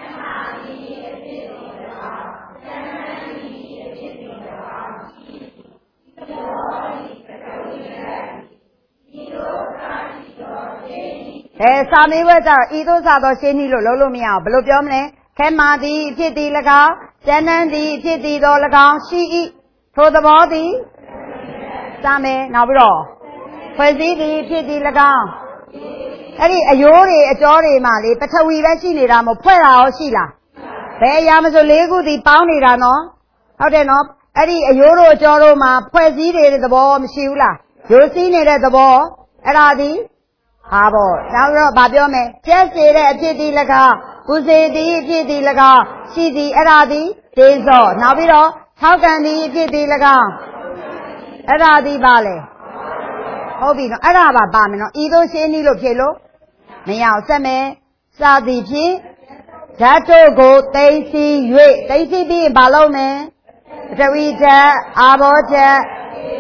Sami weather, either Sado Sheni Lolo Mia, Blobiomne, Kemadi, Piti Laga, Janandi, Piti Dolaga, she for the body. Same, Nabro. Quasi, Piti Laga. Eddie, a yori, a jolly mali, but we vaccinate Ramo, Puera or Sheila. They Yamazo Lego, the bounty rano. How they know? Eddie, a euro, joro ma, Quasi, the ball, Mishula. You seen it at the ball, Eradi. Habo, now Babiome, just a pity laga, Uzi, pity laga, Shidi, Eradi, Dezo, Nabiro, how can the pity laga? Eradi Bale. Hobino, Araba Bamino, Ido Shenilo Kilo, Meow Seme, Sadi P, Tato go, Daisy, Yue, Daisy be Balome, Tarita, Aboja.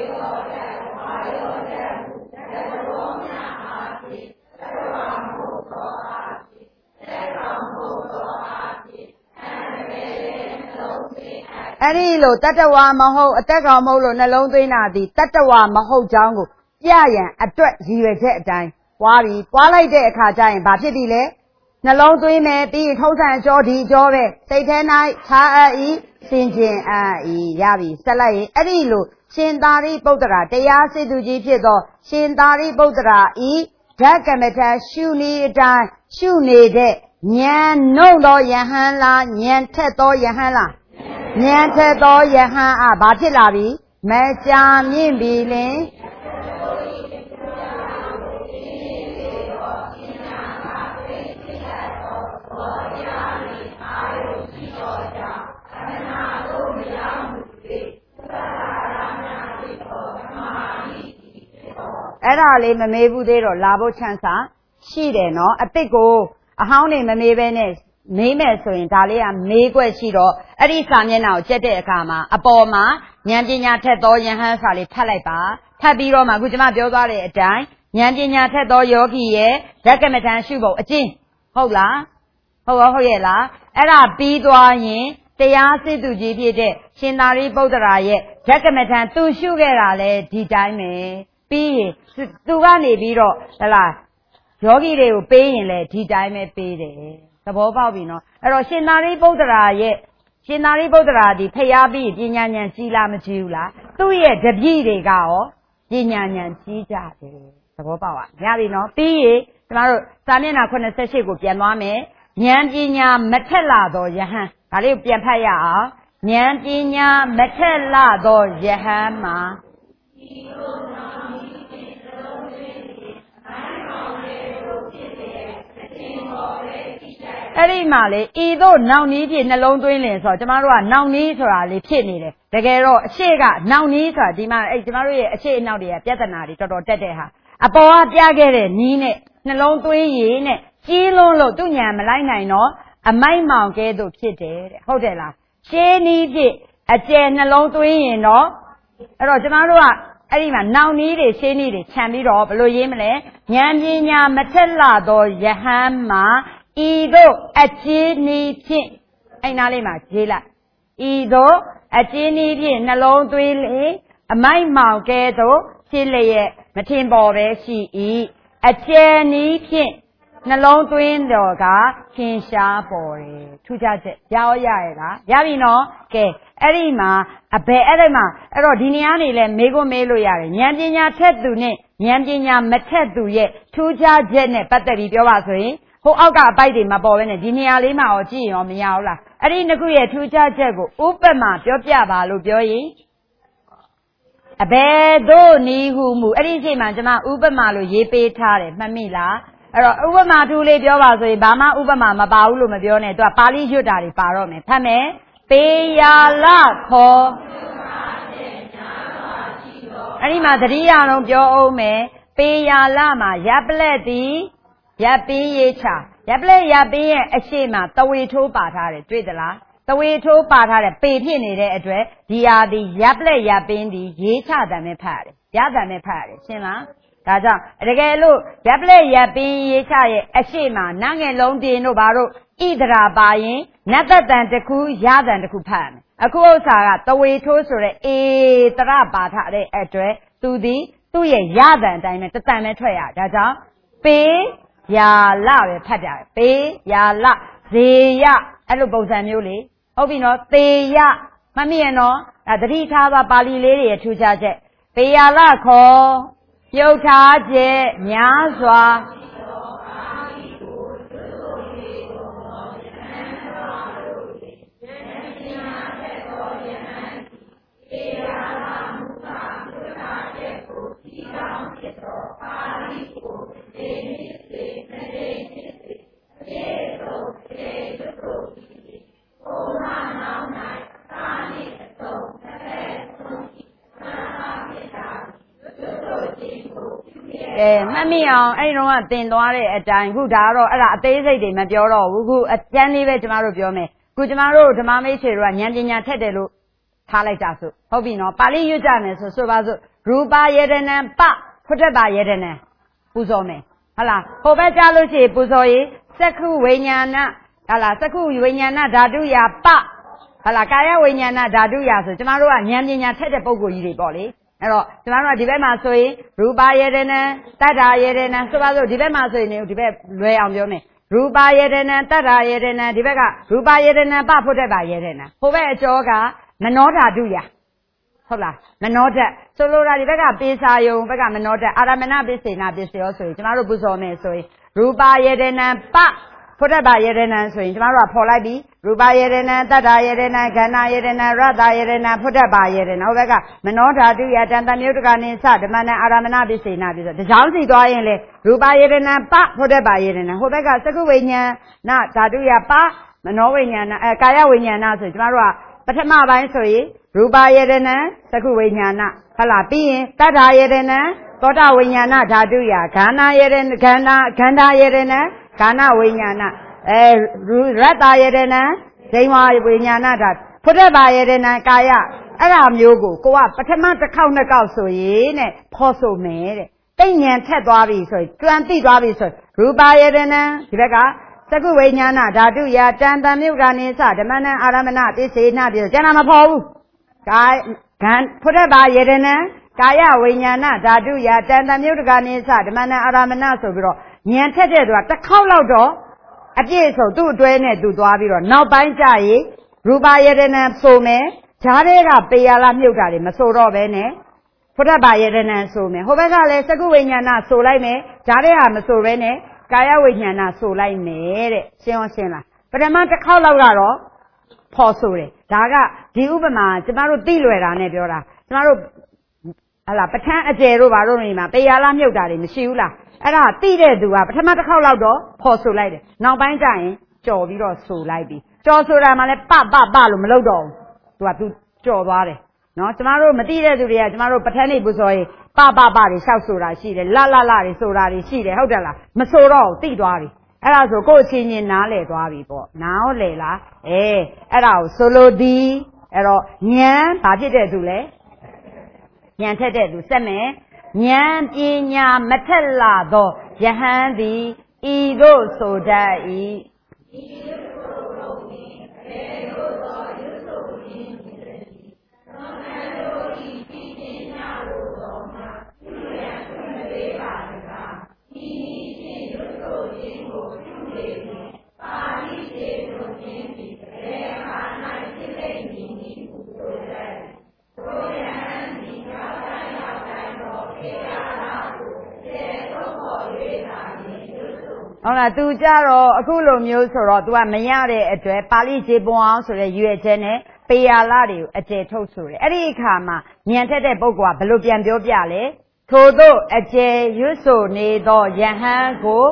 Any low, Tatawa Maho, Ataka Molo, Nalondina, the Tatawa Maho Jango, Yayan, a threat, you a jet time. Wari, Wally de Kajan, Batidile, Nalondine, be Tosan Jordi, Jove, Satan night, Ta e, Sinjin Yavi, Salai, Edilu, Shindari Bodra, Dea Siduji Pido, Shindari Bodra, Jakameta, Shuni Dan, Shuni de, Nyan no lo Yahanla, Nyan Teto Yahanla. Niente do Yahan Batilavi, Mejam Yimbili. Era le Mamebu de Labo Chansa, ရှိတယ်နော်အတစ်ကိုအဟောင်းနေမမေးပဲနဲ့မေးမယ်ဆိုရင်ဒါလေးကမေးခွက်ရှိတော့အဲ့ဒီစာမျက်နှာကိုကျက်တဲ့အခါမှာအပေါ်မှာဉာဏ်ပညာထက်သောယဟန်စာလေးဖတ်လိုက်ပါဖတ်ပြီးတော့မှအခုကျွန်မပြောသွားတဲ့အတိုင်းဉာဏ်ပညာထက်သောယောဂီရဲ့ဓကမထံရှုဖို့အကျင့်ဟုတ်လားဟုတ်ရဲ့လားအဲ့ဒါပြီးသွားရင်တရားစစ်သူကြီးဖြစ်တဲ့ရှင်သာရိပုတ္တရာရဲ့ဓကမထံသူရှုခဲ့တာလဲဒီတိုင်းပဲပြီးရင်သူကနေပြီးတော့ဟလာယောဂီတွေကိုပေးရင်လဲဒီတိုင်းပဲပေးတယ်သဘောပေါက်ပြီနော်အဲ့တော့ရှင်သာရိပုတ္တရာဒီဖျားပြီးပညာဉာဏ်ကြီးလားမကြီးဘူးလားသူ့ရဲ့တပည့်တွေကရောပညာဉာဏ်ကြီးကြတယ်သဘောပေါက်ပါရပြီနော်ပြီးရင်ကျမတို့စာမျက်နှာ88ကိုပြန်သွားမယ်ဉာဏ်ပညာမထက်လာသောယဟန်ဒါလေးကိုပြန်ဖတ်ရအောင်ဉာဏ်ပညာမထက်လာသောယဟန်မှာအဲ့ဒီမှာလေဤသို့နောက်နီးဖြစ်နှလုံးသွင်းလင်ဆိုတော့ကျမတို့ကနောက်နီးဆိုတာလေးဖြစ်နေတယ်တကယ်တော့အရှိကနောက်နီးဆိုတာဒီမှာအဲ့ကျမတို့ရဲ့အရှိအနောက်တွေကပြဿနာတွေတော်တော်တက်တဲ့ဟာအပေါ်ကပြခဲ့တဲ့နီးနဲ့နှလုံးသွင်းရည်နဲ့ကြီးလွန်းလို့သူ့ညာမလိုက်နိုင်တော့အမိုက်မောင်ကဲသို့ဖြစ်တယ်တဲ့ဟုတ်တယ်လားရှင်းနီးဖြစ်အကျယ်နှလုံးသွင်းရင်တော့အဲ့တော့ကျမတို့ကအဲ့ဒီမှာနောက်နီးတွေရှင်းနီးတွေခြံပြီးတော့ဘယ်လိုရေးမလဲဉာဏ်ပညာမထက်လာသောယဟန်မှာဤသို့အကျဉ်းနီးဖြင့်အဲ့နားလေးမှာရေးလိုက်ဤသို့အကျဉ်းနီးဖြင့်နှလုံးသွင်းလေအမိုက်မောင်ကဲသို့ဖြစ်လျက်မထင်ပေါ်ပဲရှိ၏အကျဉ်းနီးဖြင့်နှလုံးသွင်းတော်ကထင်ရှားပေါ်တယ်ထူးခြားချက်ရရဲ့လားရပြီနော်ကဲအဲ့ဒီမှာအဲ့တော့ဒီနေရာနေလဲမေးခွန်းမေးလို့ရတယ်ဉာဏ်ပညာထက်သူနဲ့ဉာဏ်ပညာမထက်သူရဲ့ထူးခြားချက်နဲ့ပတ်သက်ပြီးပြောပါဆိုရင်ဟိုအောက်ကအပိုက်တွေမပေါ်ဘဲနဲ့ဒီနေရာလေးမှာရောကြည့်ရောမရဘူးလားအဲ့ဒီနှစ်ခုရဲ့ထူးခြားချက်ကိုဥပမာပြောပြပါလို့ပြောရင်အဘယ်သို့နည်းဟုမူအဲ့ဒီအချိန်မှာကျွန်မဥပမာလို့ရေးပေးထားတယ်မှတ်မိလားအဲ့တော့ဥပမာထူးလေးပြောပါဆိုရင်ဘာမှဥပမာမပါဘူးလို့မပြောနဲ့သူကပါဠိရွတ်တာတွေပါတော့မယ်ဖတ်မယ်ပေယာလခေါ်အဲ့ဒီမှာသတိရအောင်ပြောအောင်မယ်ပေယာလမှာရပ်ပလက်သည်ရပ်ပင်းရေးချရပ်ပလက်ရပ်ပင်းရဲ့အရှိမတဝေထိုးပါထားတယ်တွေ့သလားတဝေထိုးပါထားတယ်ပေဖြစ်နေတဲ့အတွက်ဒီဟာဒီရပ်ပလက်ရပ်ပင်းဒီရေးချတယ်နဲ့ဖတ်ရတယ်ရတယ်နဲ့ဖတ်ရတယ်ရှင်းလားဒါကြောင့်တကယ်လို့ရပ်ပလက်ရပ်ပင်းရေးချရဲ့အရှိမနတ်ငယ်လုံးတင်တို့ဘာတို့ဣဒရာပါရင်နတ်သက်တန်တစ်ခုရတန်တစ်ခုဖတ်ရမယ်အခုဥစ္စာကတဝေထိုးဆိုတဲ့ဧတရပါထားတဲ့အတွက်သူဒီသူ့ရဲ့ရတန်အတိုင်းပဲတတန်နဲ့ထွက်ရဒါကြောင့်ပေယာလပဲဖတ်ကြတယ်ပေယာလဇေယအဲ့လိုပုံစံမျိုးလေဟုတ်ပြီနော်သေယမမြင်နော်သတိထားပါပါဠိလေးတွေထူးခြားချက်ပေယာလခေါ်ပြုတ်ထားချက်များစွာမှတ်မိအောင်အဲ့ဒီတော့ကသင်သွားတဲ့အတိုင်းခုဒါကတော့အဲ့ဒါအသေးစိတ်တွေမပြောတော့ဘူးခုအကျမ်းလေးပဲကျမတို့ပြောမယ်ခုကျမတို့ဓမ္မမိတ်ဆွေတို့ကဉာဏ်ပညာထက်တယ်လို့ထားလိုက်ကြစို့ဟုတ်ပြီနော်ပါဠိရွတ်ကြမယ်ဆိုပါစို့ရူပယတနံပဖွတ်တပါယတနံပူဇော်မယ်ဟုတ်လားဟိုဘက်ကြားလို့ရှိရင်ပူဇော်ရေးစက္ခုဝိညာဏဟုတ်လားစက္ခုဝိညာဏဓာတုယာပဟုတ်လားကာယဝိညာဏဓာတုယာဆိုကျမတို့ကဉာဏ်ပညာထက်တဲ့ပုံကိုကြီးတွေပေါ့လေအဲ့တော့ကျမတို့ကဒီဘက်မှာဆိုရင်ရူပယတနံတတ္ထာယတနံဆိုပါစို့ဒီဘက်မှာဆိုရင်ဒီဘက်လွယ်အောင်ပြောမယ်ရူပယတနံတတ္ထာယတနံဒီဘက်ကရူပယတနံပဖို့တက်ပါယတနံဟိုဘက်အကျော်ကမနောဓာတုယဟုတ်လားမနောဓာတ်ဆိုလိုတာဒီဘက်ကပေစာယုံဘက်ကမနောဓာတ်အာရမဏပစ္စေနာပစ္စယောဆိုရင်ကျမတို့ပူဇော်မယ်ဆိုရင်ရူပယတနံပဖို့တက်ပါယတနံဆိုရင်ကျမတို့ကဖော်လိုက်ပြီရူပယတနံတတ္ထာယတနံခန္ဓာယတနံရတ္တယတနံဖို့တက်ပါယတနံဟိုဘက်ကမနောဓာတုယတန်တမြုတ်တကနေစဓမ္မနံအာရမဏပစ္စေနာပစ္စယောတကြောင်စီသွားရင်လေရူပယတနံပဖို့တက်ပါယတနံဟိုဘက်ကသက္ကုဝိညာဏဓာတုယပမနောဝိညာဏကာယဝိညာဏဆိုကျမတို့ကပထမပိုင်းဆိုရင်ရူပယတနံသက္ခုဝိညာဏဟုတ်လားပြီးရင်တတ္ထာယတနံပသောတာဝိညာဏဓာတုယခန္ဓာယရဏခန္ဓာယရဏခန္ဓာဝိညာဏရတ္တယရဏဒိဋ္ဌဝိညာဏဓာတ်ဖုဒ္ဓဘာယရဏကာယအဲ့ဒါမျိုးကိုကပထမတစ်ခေါက်နှစ်ခေါက်ဆိုရင်တဲ့ဖော်ဆိုမယ်တဲ့တိဉ္ဉဏ်ထက်သွားပြီဆိုရင်ကြွံသိသွားပြီဆိုရင်ရူပယရဏဒီဘက်ကသကုဝိညာဏဓာတုယတန်တမြုပ်ကနေစဓမ္မနံအာရမဏတိစေနပြေကျန်တာမဖော်ဘူးကာယဖုဒ္ဓဘာယရဏကာယဝိညာဏဓာတုယတန်တမြုပ်ကနေစဓမ္မနံအာရမဏဆိုပြီးတော့ဉာဏ်ထက်တဲ့သူကတစ်ခေါက်လောက်တော့အပြည့်စုံသူ့အတွဲနဲ့သူသွားပြီးတော့နောက်ပိုင်းကျရင်ရူပယရဏဆိုမယ်ဈာတဲ့ကပေရလာမြုပ်တာတွေမဆိုတော့ပဲနဲ့ဖုဒ္ဓဘာယရဏဆိုမယ်ဟိုဘက်ကလည်းသကုဝိညာဏဆိုလိုက်မယ်ဈာတဲ့ဟာမဆိုပဲနဲ့ကာယဝိညာဏဆိုလိုက်မယ်တဲ့ရှင်းအောင်ရှင်းလားပထမတစ်ခေါက်လောက်ကတော့ဖော်ဆိုတယ်ဒါကဒီဥပမာကျမတို့သိလွယ်တာနဲ့ပြောတာကျမတို့ဟလာပဋ္ဌာန်းအကျယ်တို့ဘာလို့နေမှာပေရလာမြုပ်တာတွေမရှိဘူးလားအဲ့ဒါသိတဲ့သူကပထမတစ်ခေါက်လောက်တော့ဖော်ဆိုလိုက်တယ်နောက်ပိုင်းကျရင်ကြော်ပြီးတော့ဆိုလိုက်ပြီကြော်ဆိုတာမှလည်းပလို့မလုပ်တော့ဘူးသူကြော်သွားတယ်နော်ကျမတို့မသိတဲ့သူတွေကကျမတို့ပဋ္ဌာန်းနေပူဆိုရင်ပတွေလျှောက်ဆိုတာရှိတယ်လတွေဆိုတာတွေရှိတယ်ဟုတ်တယ်လားမဆိုတော့သိသွားပြီအဲ့ဒါဆိုကိုယ့်အချင်းချင်းနားလည်သွားပြီပေါ့နားလည်လားအဲ့ဒါကိုဆိုလိုသည်အဲ့တော့ဉာဏ်ဘာဖြစ်တဲ့သူလဲဉာဏ်ထက်တဲ့သူစက်မယ်ဉာဏ်ပညာမထက်လာသောယဟန်သည်ဤသို့ဆိုတတ်၏ဟုတ်လားသူကြတော့အခုလိုမျိုးဆိုတော့ तू ကမရတဲ့အတွက်ပါဠိခြေပွန်အောင်ဆိုတဲ့ရွေချက်နဲ့ပေယာလတွေကိုအကျယ်ထုတ်ဆိုတယ်အဲ့ဒီအခါမှာဉာဏ်ထက်တဲ့ပုဂ္ဂိုလ်ကဘယ်လိုပြန်ပြောပြလဲထို့သို့အကျယ်ရွတ်ဆိုနေသောယဟန်ကို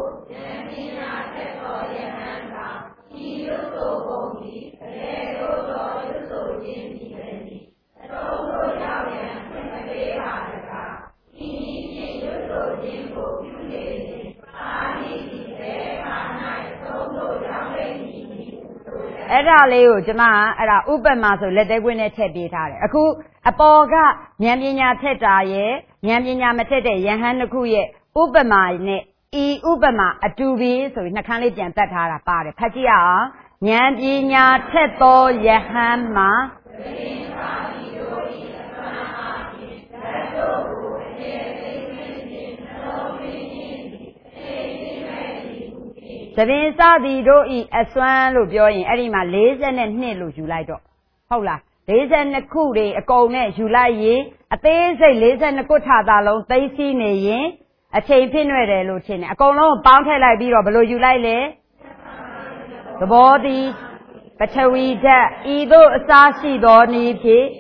အဲ့ဒါလေးကိုကျမအဲ့ဒါဥပမာဆိုလက်သေးကွင်းနဲ့ထည့်ပေးထားတယ်အခုအပေါ်ကဉာဏ်ပညာထက်တာရဲ့ဉာဏ်ပညာမထက်တဲ့ယဟန်တစ်ခုရဲ့ဥပမာနဲ့ဤဥပမာအတူပြီဆိုပြီးနှခမ်းလေးပြန်တတ်ထားတာပါတယ်ဖတ်ကြည့်အောင်ဉာဏ်ပညာထက်သောယဟန်မှာသဘင်စသည်တို့ဤအစွမ်းလို့ပြောရင်အဲ့ဒီမှာ42လို့ယူလိုက်တော့ဟုတ်လား42ခုတွေအကုန်နဲ့ယူလိုက်ရင်အသေးစိတ်42ခုထာတာလုံးသိသိနေရင်အချိန်ဖြစ်နေတယ်လို့ထင်တယ်အကုန်လုံးပေါင်းထည့်လိုက်ပြီးတော့ဘယ်လိုယူလိုက်လဲသဘောသည်ပထဝီဓာတ်ဤသို့အစားရှိသောနည်းဖြင့်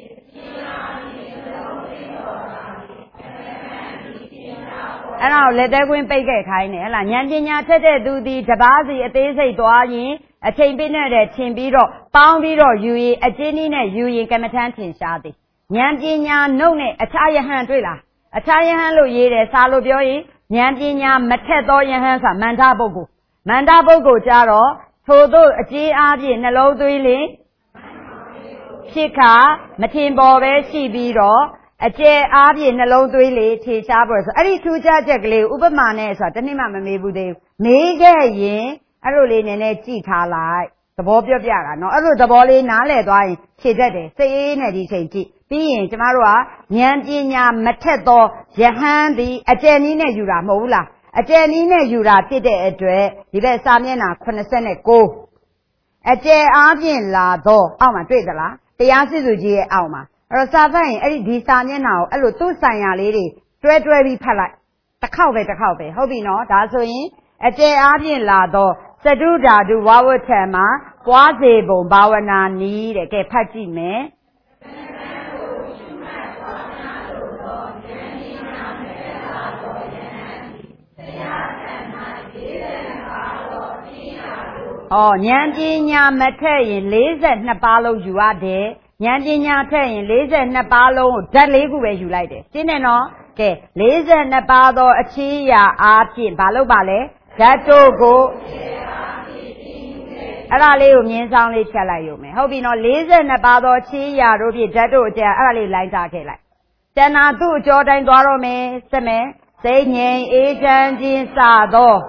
အဲ့ဒါကိုလက်သေးကွင်းပိတ်ခဲ့ခိုင်းတယ်ဟဲ့လားဉာဏ်ပညာထက်တဲ့သူဒီတပားစီအသေးစိတ်သွားရင်အချိန်ပြည့်နဲ့ထင်ပြီးတော့ပေါင်းပြီးတော့ယူရင်အကျဉ်းနည်းနဲ့ယူရင်ကမ္မထမ်းထင်ရှားသည်ဉာဏ်ပညာနှုတ်နဲ့အခြားယဟန်တွေ့လားအခြားယဟန်လို့ရေးတယ်စာလို့ပြောရင်ဉာဏ်ပညာမထက်သောယဟန်ဆိုတာမန္တပုဂ္ဂိုလ်မန္တပုဂ္ဂိုလ်ကြတော့ထို့သို့အကျေးအားဖြင့်နှလုံးသွင်းလင်ဖြစ်ခါမထင်ပေါ်ပဲရှိပြီးတော့အကျယ်အားဖြင့်နှလုံးသွေးလေးထေရှားပေါ်ဆိုအဲ့ဒီထူးခြားချက်ကလေးဥပမာနဲ့ဆိုတာတနည်းမှမမေးဘူးသေးဘူးမေးခဲ့ရင်အဲ့လိုလေးနည်းနည်းကြည့်ထားလိုက်သဘောပြောပြတာနော်အဲ့လိုသဘောလေးနားလည်သွားရင်ဖြေတတ်တယ်စိတ်အေးနဲ့ဒီချိန်ကြည့်ပြီးရင်ကျမတို့ကဉာဏ်ပညာမထက်သောယဟန်သည်အကျယ်နည်းနဲ့ယူတာမဟုတ်ဘူးလားအကျယ်နည်းနဲ့ယူတာဖြစ်တဲ့အတွက်ဒီဘက်စာမျက်နှာ89အကျယ်အားဖြင့်လာသောအောက်မှာတွေ့သလားတရားစစ်စုကြီးရဲ့အောက်မှာအဲ့တော့စာဖတ်ရင်အဲ့ဒီစာမျက်နှာကိုအဲ့လိုသူ့ဆိုင်ရာလေးတွေတွဲပြီးဖတ်လိုက်တစ်ခေါက်ပဲဟုတ်ပြီနော်ဒါဆိုရင်အကျယ်အားဖြင့်လာသောသတုဓာတုဝဝဋ္ဌံမှာပွားစေပုံဘာဝနာနည်းတဲ့ကဲဖတ်ကြည့်မယ်ဉာဏ်ပညာမထက်ရင်42ပါးလုံးယူရတယ်ဉာဏ်ပညာထက်ရင်42ပါးလုံးဓာတ်4ခုပဲယူလိုက်တယ်ရှင်းတယ်နော် Ke, laser Nepado Achia Arpin, Balobale, Jatogo. Arale means only Chalayume. Hobino, laser Nepado Chia, Ruby, Jato, Arale Lantake. Then I do Jordan Dorome, Seme, say Nye, Agent in Sado.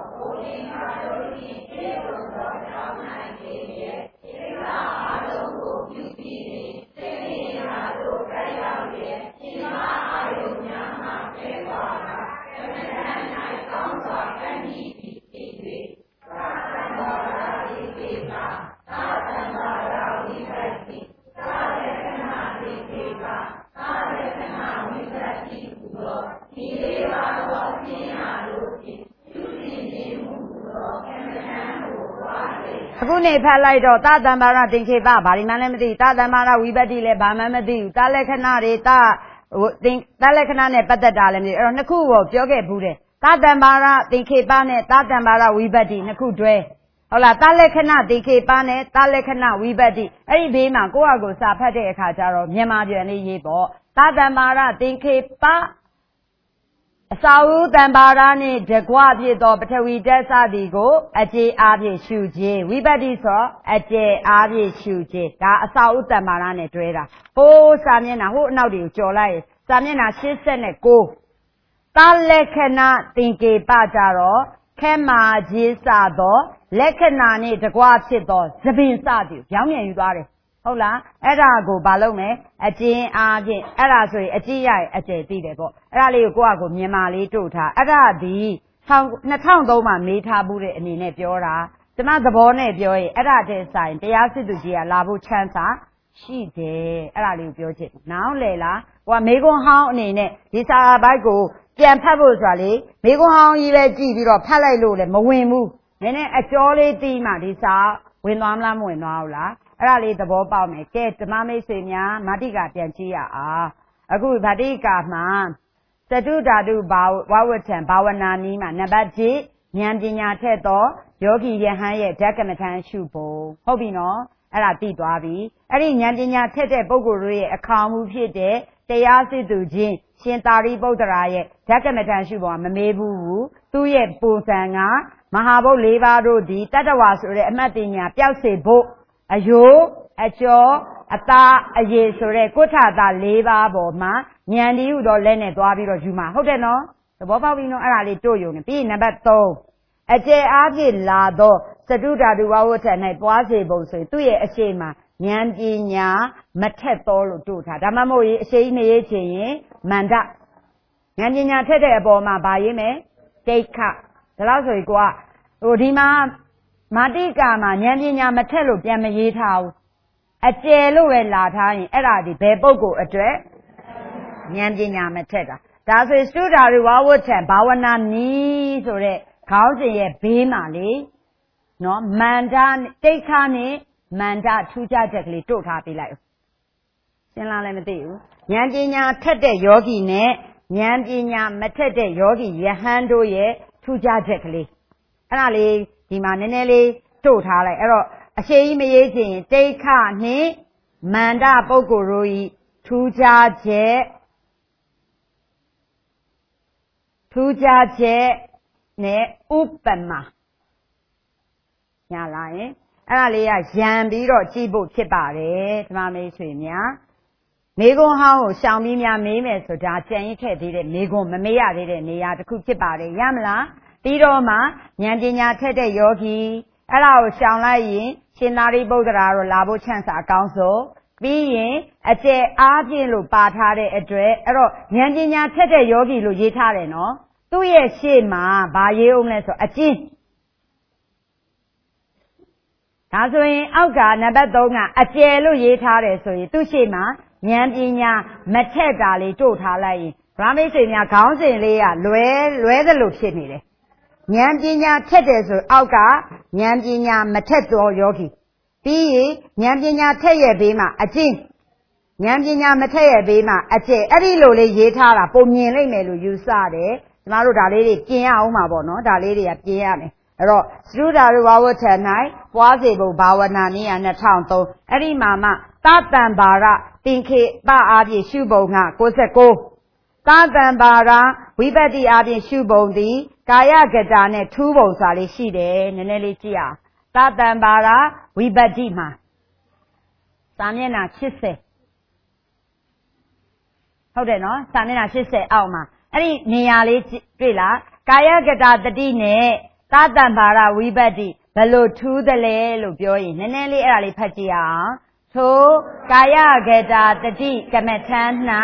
Agune Palaido, Tadamara, Dinkiba, Barimanamati, Tadamara, Wibadile, Bamamadi, Talekanari, Talekana, Patadalami, or Naku, Joge Bude, Tadamara, Dinkibane, Tadamara, Wibadi, Nakudre. Ola, Talekana, Dinkibane, Talekana, Wibadi, Eri Bima, Goago, Sapate, Kajaro, Yamadi, and Yibo, Tadamara, Dinkiba. Sau Tambarani, Jaguabi, Dobatawi, Desadigo, a J. Abi Shuji, Wibadi saw a J. Abi Shuji, Sau Tamarani trader. Oh, Samina, who now do you Jolai? Samina, she sent a go. Talekana, Tinky Bajaro, Kema Gisado, Lekanani, Jaguachido, Zabin Sadi, young you got it. Hola, Era go balome, a Jin Argin, Era so a G I a J Debo, Rally Guago, Miamali Tuta, Era D, Natang Doma, Meta Bude and Nepiora, the Mother Bone Joy, Era de sign, the Asidugia, Labu Chansa, she de Era Lubiotic. Now, Lela, what may go how Nene, this are by go, Jan Pebbles Rally, may go how you let G or Palalo, and Mowimu, then a jolly theme, this are when Lamla Winola. Rally the Boba may get the Mammy Senya, Madiga Pianchia. A good Badiga man. Seduda do bow, Wawatan, Bawanani, Nabaji, Nyandinya Tedo, Yogi Yahaye, Jackamatan Shubo, Hobino, Era Didwabi, Eri Nyandinya Tete Boguri, a calm Pide, they asked to Jin, Shintari Bodaraye, Jackamatan Shubo, Mamebu, Tuye Pusanga, Mahabo Leva Rodi, Tatawas, Matinia, Piase Bo. Ayo, Acho, Ata, Aye, Sore, Kotata, Leva, Boma, Nyandi, Udo, Lene, Dwabi, or Juma. Hold on, the Boba we know Ali to you, be number 2. Aje Abi Lado, Saduda, the Wawata, and Boise, so 2 years a shema, Nyandinya, Matetolo, Duta, Damamo, Shame, Manda. Nyandinya Tete, Boma, Bayeme, Take up. The last week, Udima. Madigama, Nyandinya Matelo, Yamayitao. A jello and latin, Eradi, Bebogo address. Nyandinya Mateta. That's a student reward, Bawana knees or a causing a bimali. No, Mandan, Dekani, Manda, two judgely, two happy life. Sinalamadeu. Nyandinya Tete Yogi ne, Nyandinya Matete Yogi, Yahando ye, two judgely. Anali. Dimanelli, totally, a shame aging, take carne, Manda Bogorui, Tuja ne, Upama. Yalae, Alia, Jambiro, Jibo, Chibare, Mame Swimia. Mego how, Shamimia, Meme, so that Jane did Mego, Mamea did Nia, the Kukibare, Yamla. Piroma, Nyandinya Tete Yogi, Allow Shanglai, Shinari Bodara, Labo Chansa Council, being a J. Arjin Lupatare address, Nyandinya Tete Yogi Lujitare, no? 2 years Shima, Bayeumless, a chin. Tazoin, Auga, Nabadonga, a J. Lujitare, so you 2 Shima, Nyandinya, Matedali, Totalai, Ramisinia Council, Lue the Luxini. Nyandinya Tetes, Auga, Nyandinya Mateto Yogi. Be Nyandinya Teye Bima, a chin. Nyandinya Mateye Bima, a che, Eri Lole Yetara, Pomian Melu, you saw it. Maru Dalili, Kia Umabono, Dalili at Giane. Struda Ruwa tonight, was able Bawanani and a town to Eri Mama, Tatambara, Tinky, Ba Abi Shubonga, Koseko. သာတံပါရာဝိပတ္တိအပြင်ရှုပုံသည်ကာယကတာနဲ့ထူးပုံစွာလေးရှိတယ်နည်းနည်းလေးကြည့်အောင်သာတံပါရာဝိပတ္တိမှာစာမျက်နှာ80ဟုတ်တယ်နော်စာမျက်နှာ80အောက်မှာအဲ့ဒီနေရာလေးတွေ့လားကာယကတာတတိနဲ့သာတံပါရာဝိပတ္တိဘယ်လိုထူးသလဲလို့ပြောရင်နည်းနည်းလေးအဲ့ဒါလေးဖတ်ကြည့်အောင်ထိုကာယကတာတတိကမ္မထံ၌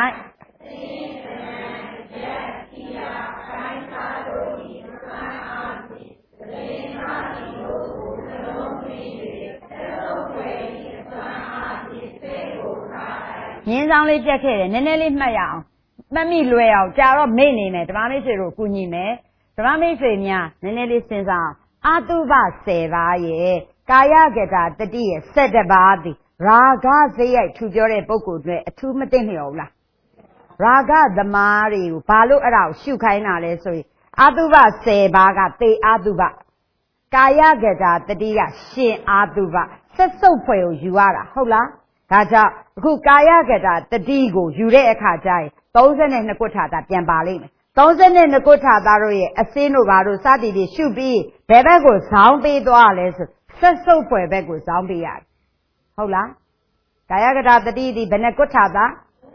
ငင်းဆောင်လေးပြတ်ခဲ့တယ်နည်းနည်းလေးမှတ်ရအောင်မှတ်မိလွယ်အောင်ကြာတော့မေ့နေမယ်ဓမ္မမိတ်ဆွေတို့ကူညီမယ်ဓမ္မမိတ်ဆွေများနည်းနည်းလေးစဉ်းစားအောင်အာတုပ10ပါးရဲ့ကာယကတာတတိရဲ့17ပါးသည်ရာဂစိတ်ရိုက်ထူပြောတဲ့ပုဂ္ဂိုလ်တွေအထူးမသိလျော်ဘူးလားရာဂသမားတွေကိုဘာလို့အဲ့ဒါကိုရှုခိုင်းတာလဲဆိုရင်အာတုပ10ပါးကသေအာတုပကာယကတာတတိကရှင်အာတုပဆက်စုပ်ဖွယ်ကိုယူရတာဟုတ်လားဒါကြောင့်အခုကာယကတာတတိကိုယူတဲ့အခါကျရင်32ခုထာတာပြန်ပါလိမ့်မယ်32ခုထာတာတို့ရဲ့အစင်းတို့ဘာတို့စသည်ဖြင့်ရှုပြီးဘယ်ဘက်ကိုဇောင်းပေးသွားလဲဆိုဆက်စုပ်ဖွယ်ဘက်ကိုဇောင်းပေးရတယ်ဟုတ်လားကာယကတာတတိဒီဘယ်နှခုထာတာ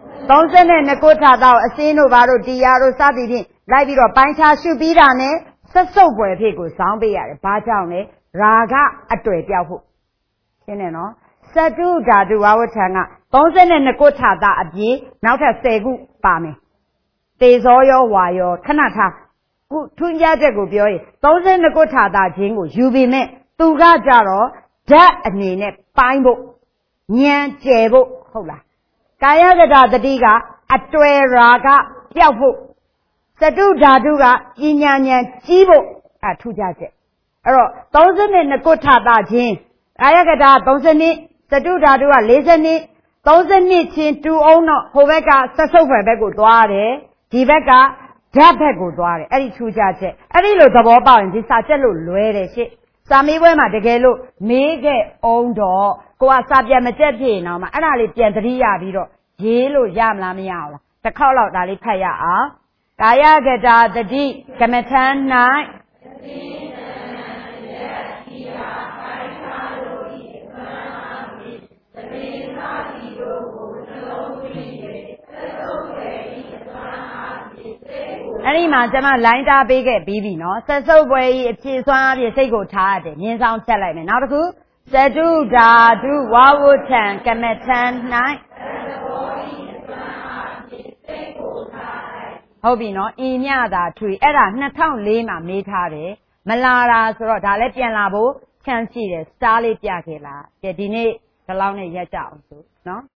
32ခုထာတာကိုအစင်းတို့ဘာတို့တရားတို့စသည်ဖြင့်လိုက်ပြီးတော့ပိုင်းခြားရှုပြီးတာနဲ့ဆက်စုပ်ဖွယ်ဖြစ်ကိုဇောင်းပေးရတယ်ဘာကြောင့်လဲရာဂအတွေ့ပြောက်ဖို့ရှင်းတယ်နော်စတုဓာတုဝဝထံက32ခုထာတာအပြင်နောက်ထပ်10ခုပါမယ်တေဇောရောဝါရောခဏထားခုထွန်းကြတဲ့ကိုပြောရင်32ခုထာတာချင်းကိုယူပြီးမဲ့သူကကြတော့ဓာတ်အနေနဲ့ပိုင်းဖို့ဉာဏ်ကျယ်ဖို့ဟုတ်လားကာယကတာတတိကအတွေ့ရာဂပျောက်ဖို့စတုဓာတုကပညာဉာဏ်ကြီးဖို့ထူးခြားချက်အဲ့တော့32ခုထာတာချင်းကာယကတာ32စတုဓာတုက40 32ချင်းတူအောင်တော့ဟိုဘက်ကဆက်စုပ်ဖွယ်ဘက်ကိုသွားတယ်ဒီဘက်ကဓာတ်ဘက်ကိုသွားတယ်အဲ့ဒီထူးခြားချက်အဲ့ဒီလိုသဘောပေါက်ရင်ဒီစာချက်လို့လွဲတယ်ရှင့်စာမေးပွဲမှာတကယ်လို့မေးခဲ့အောင်တော့ကိုကစာပြန်မချက်ဖြစ်ရင်တော့မှအဲ့ဒါလေးပြန်သတိရပြီးတော့ရေးလို့ရမလားမရအောင်လားတစ်ခေါက်လောက်ဒါလေးဖတ်ရအောင်ကာယကတာတတိကမ္မထံ၌အဲ့ဒီမှာကျွန်မလိုင်းတားပေးခဲ့ပြီးပြီနော်ဆက်စုပ်ပွဲကြီးအဖြစ်စွမ်းအဖြစ်စိတ်ကိုထားရတယ်မြင်းဆောင်ချက်လိုက်မယ်နောက်တစ်ခုစတုဓာတုဝဝုထံကမ္မထံ၌ဟုတ်ပြီနော်ဤမြတာထွေအဲ့ဒါ2004မှာမေးထားတယ်မလာတာဆိုတော့ဒါလည်းပြန်လာဖို့ချမ်းရှိတယ်စတားလေးပြခဲ့လားကဲဒီနေ့ဒီလောက်နဲ့ရက်ကြအောင်ဆိုနော်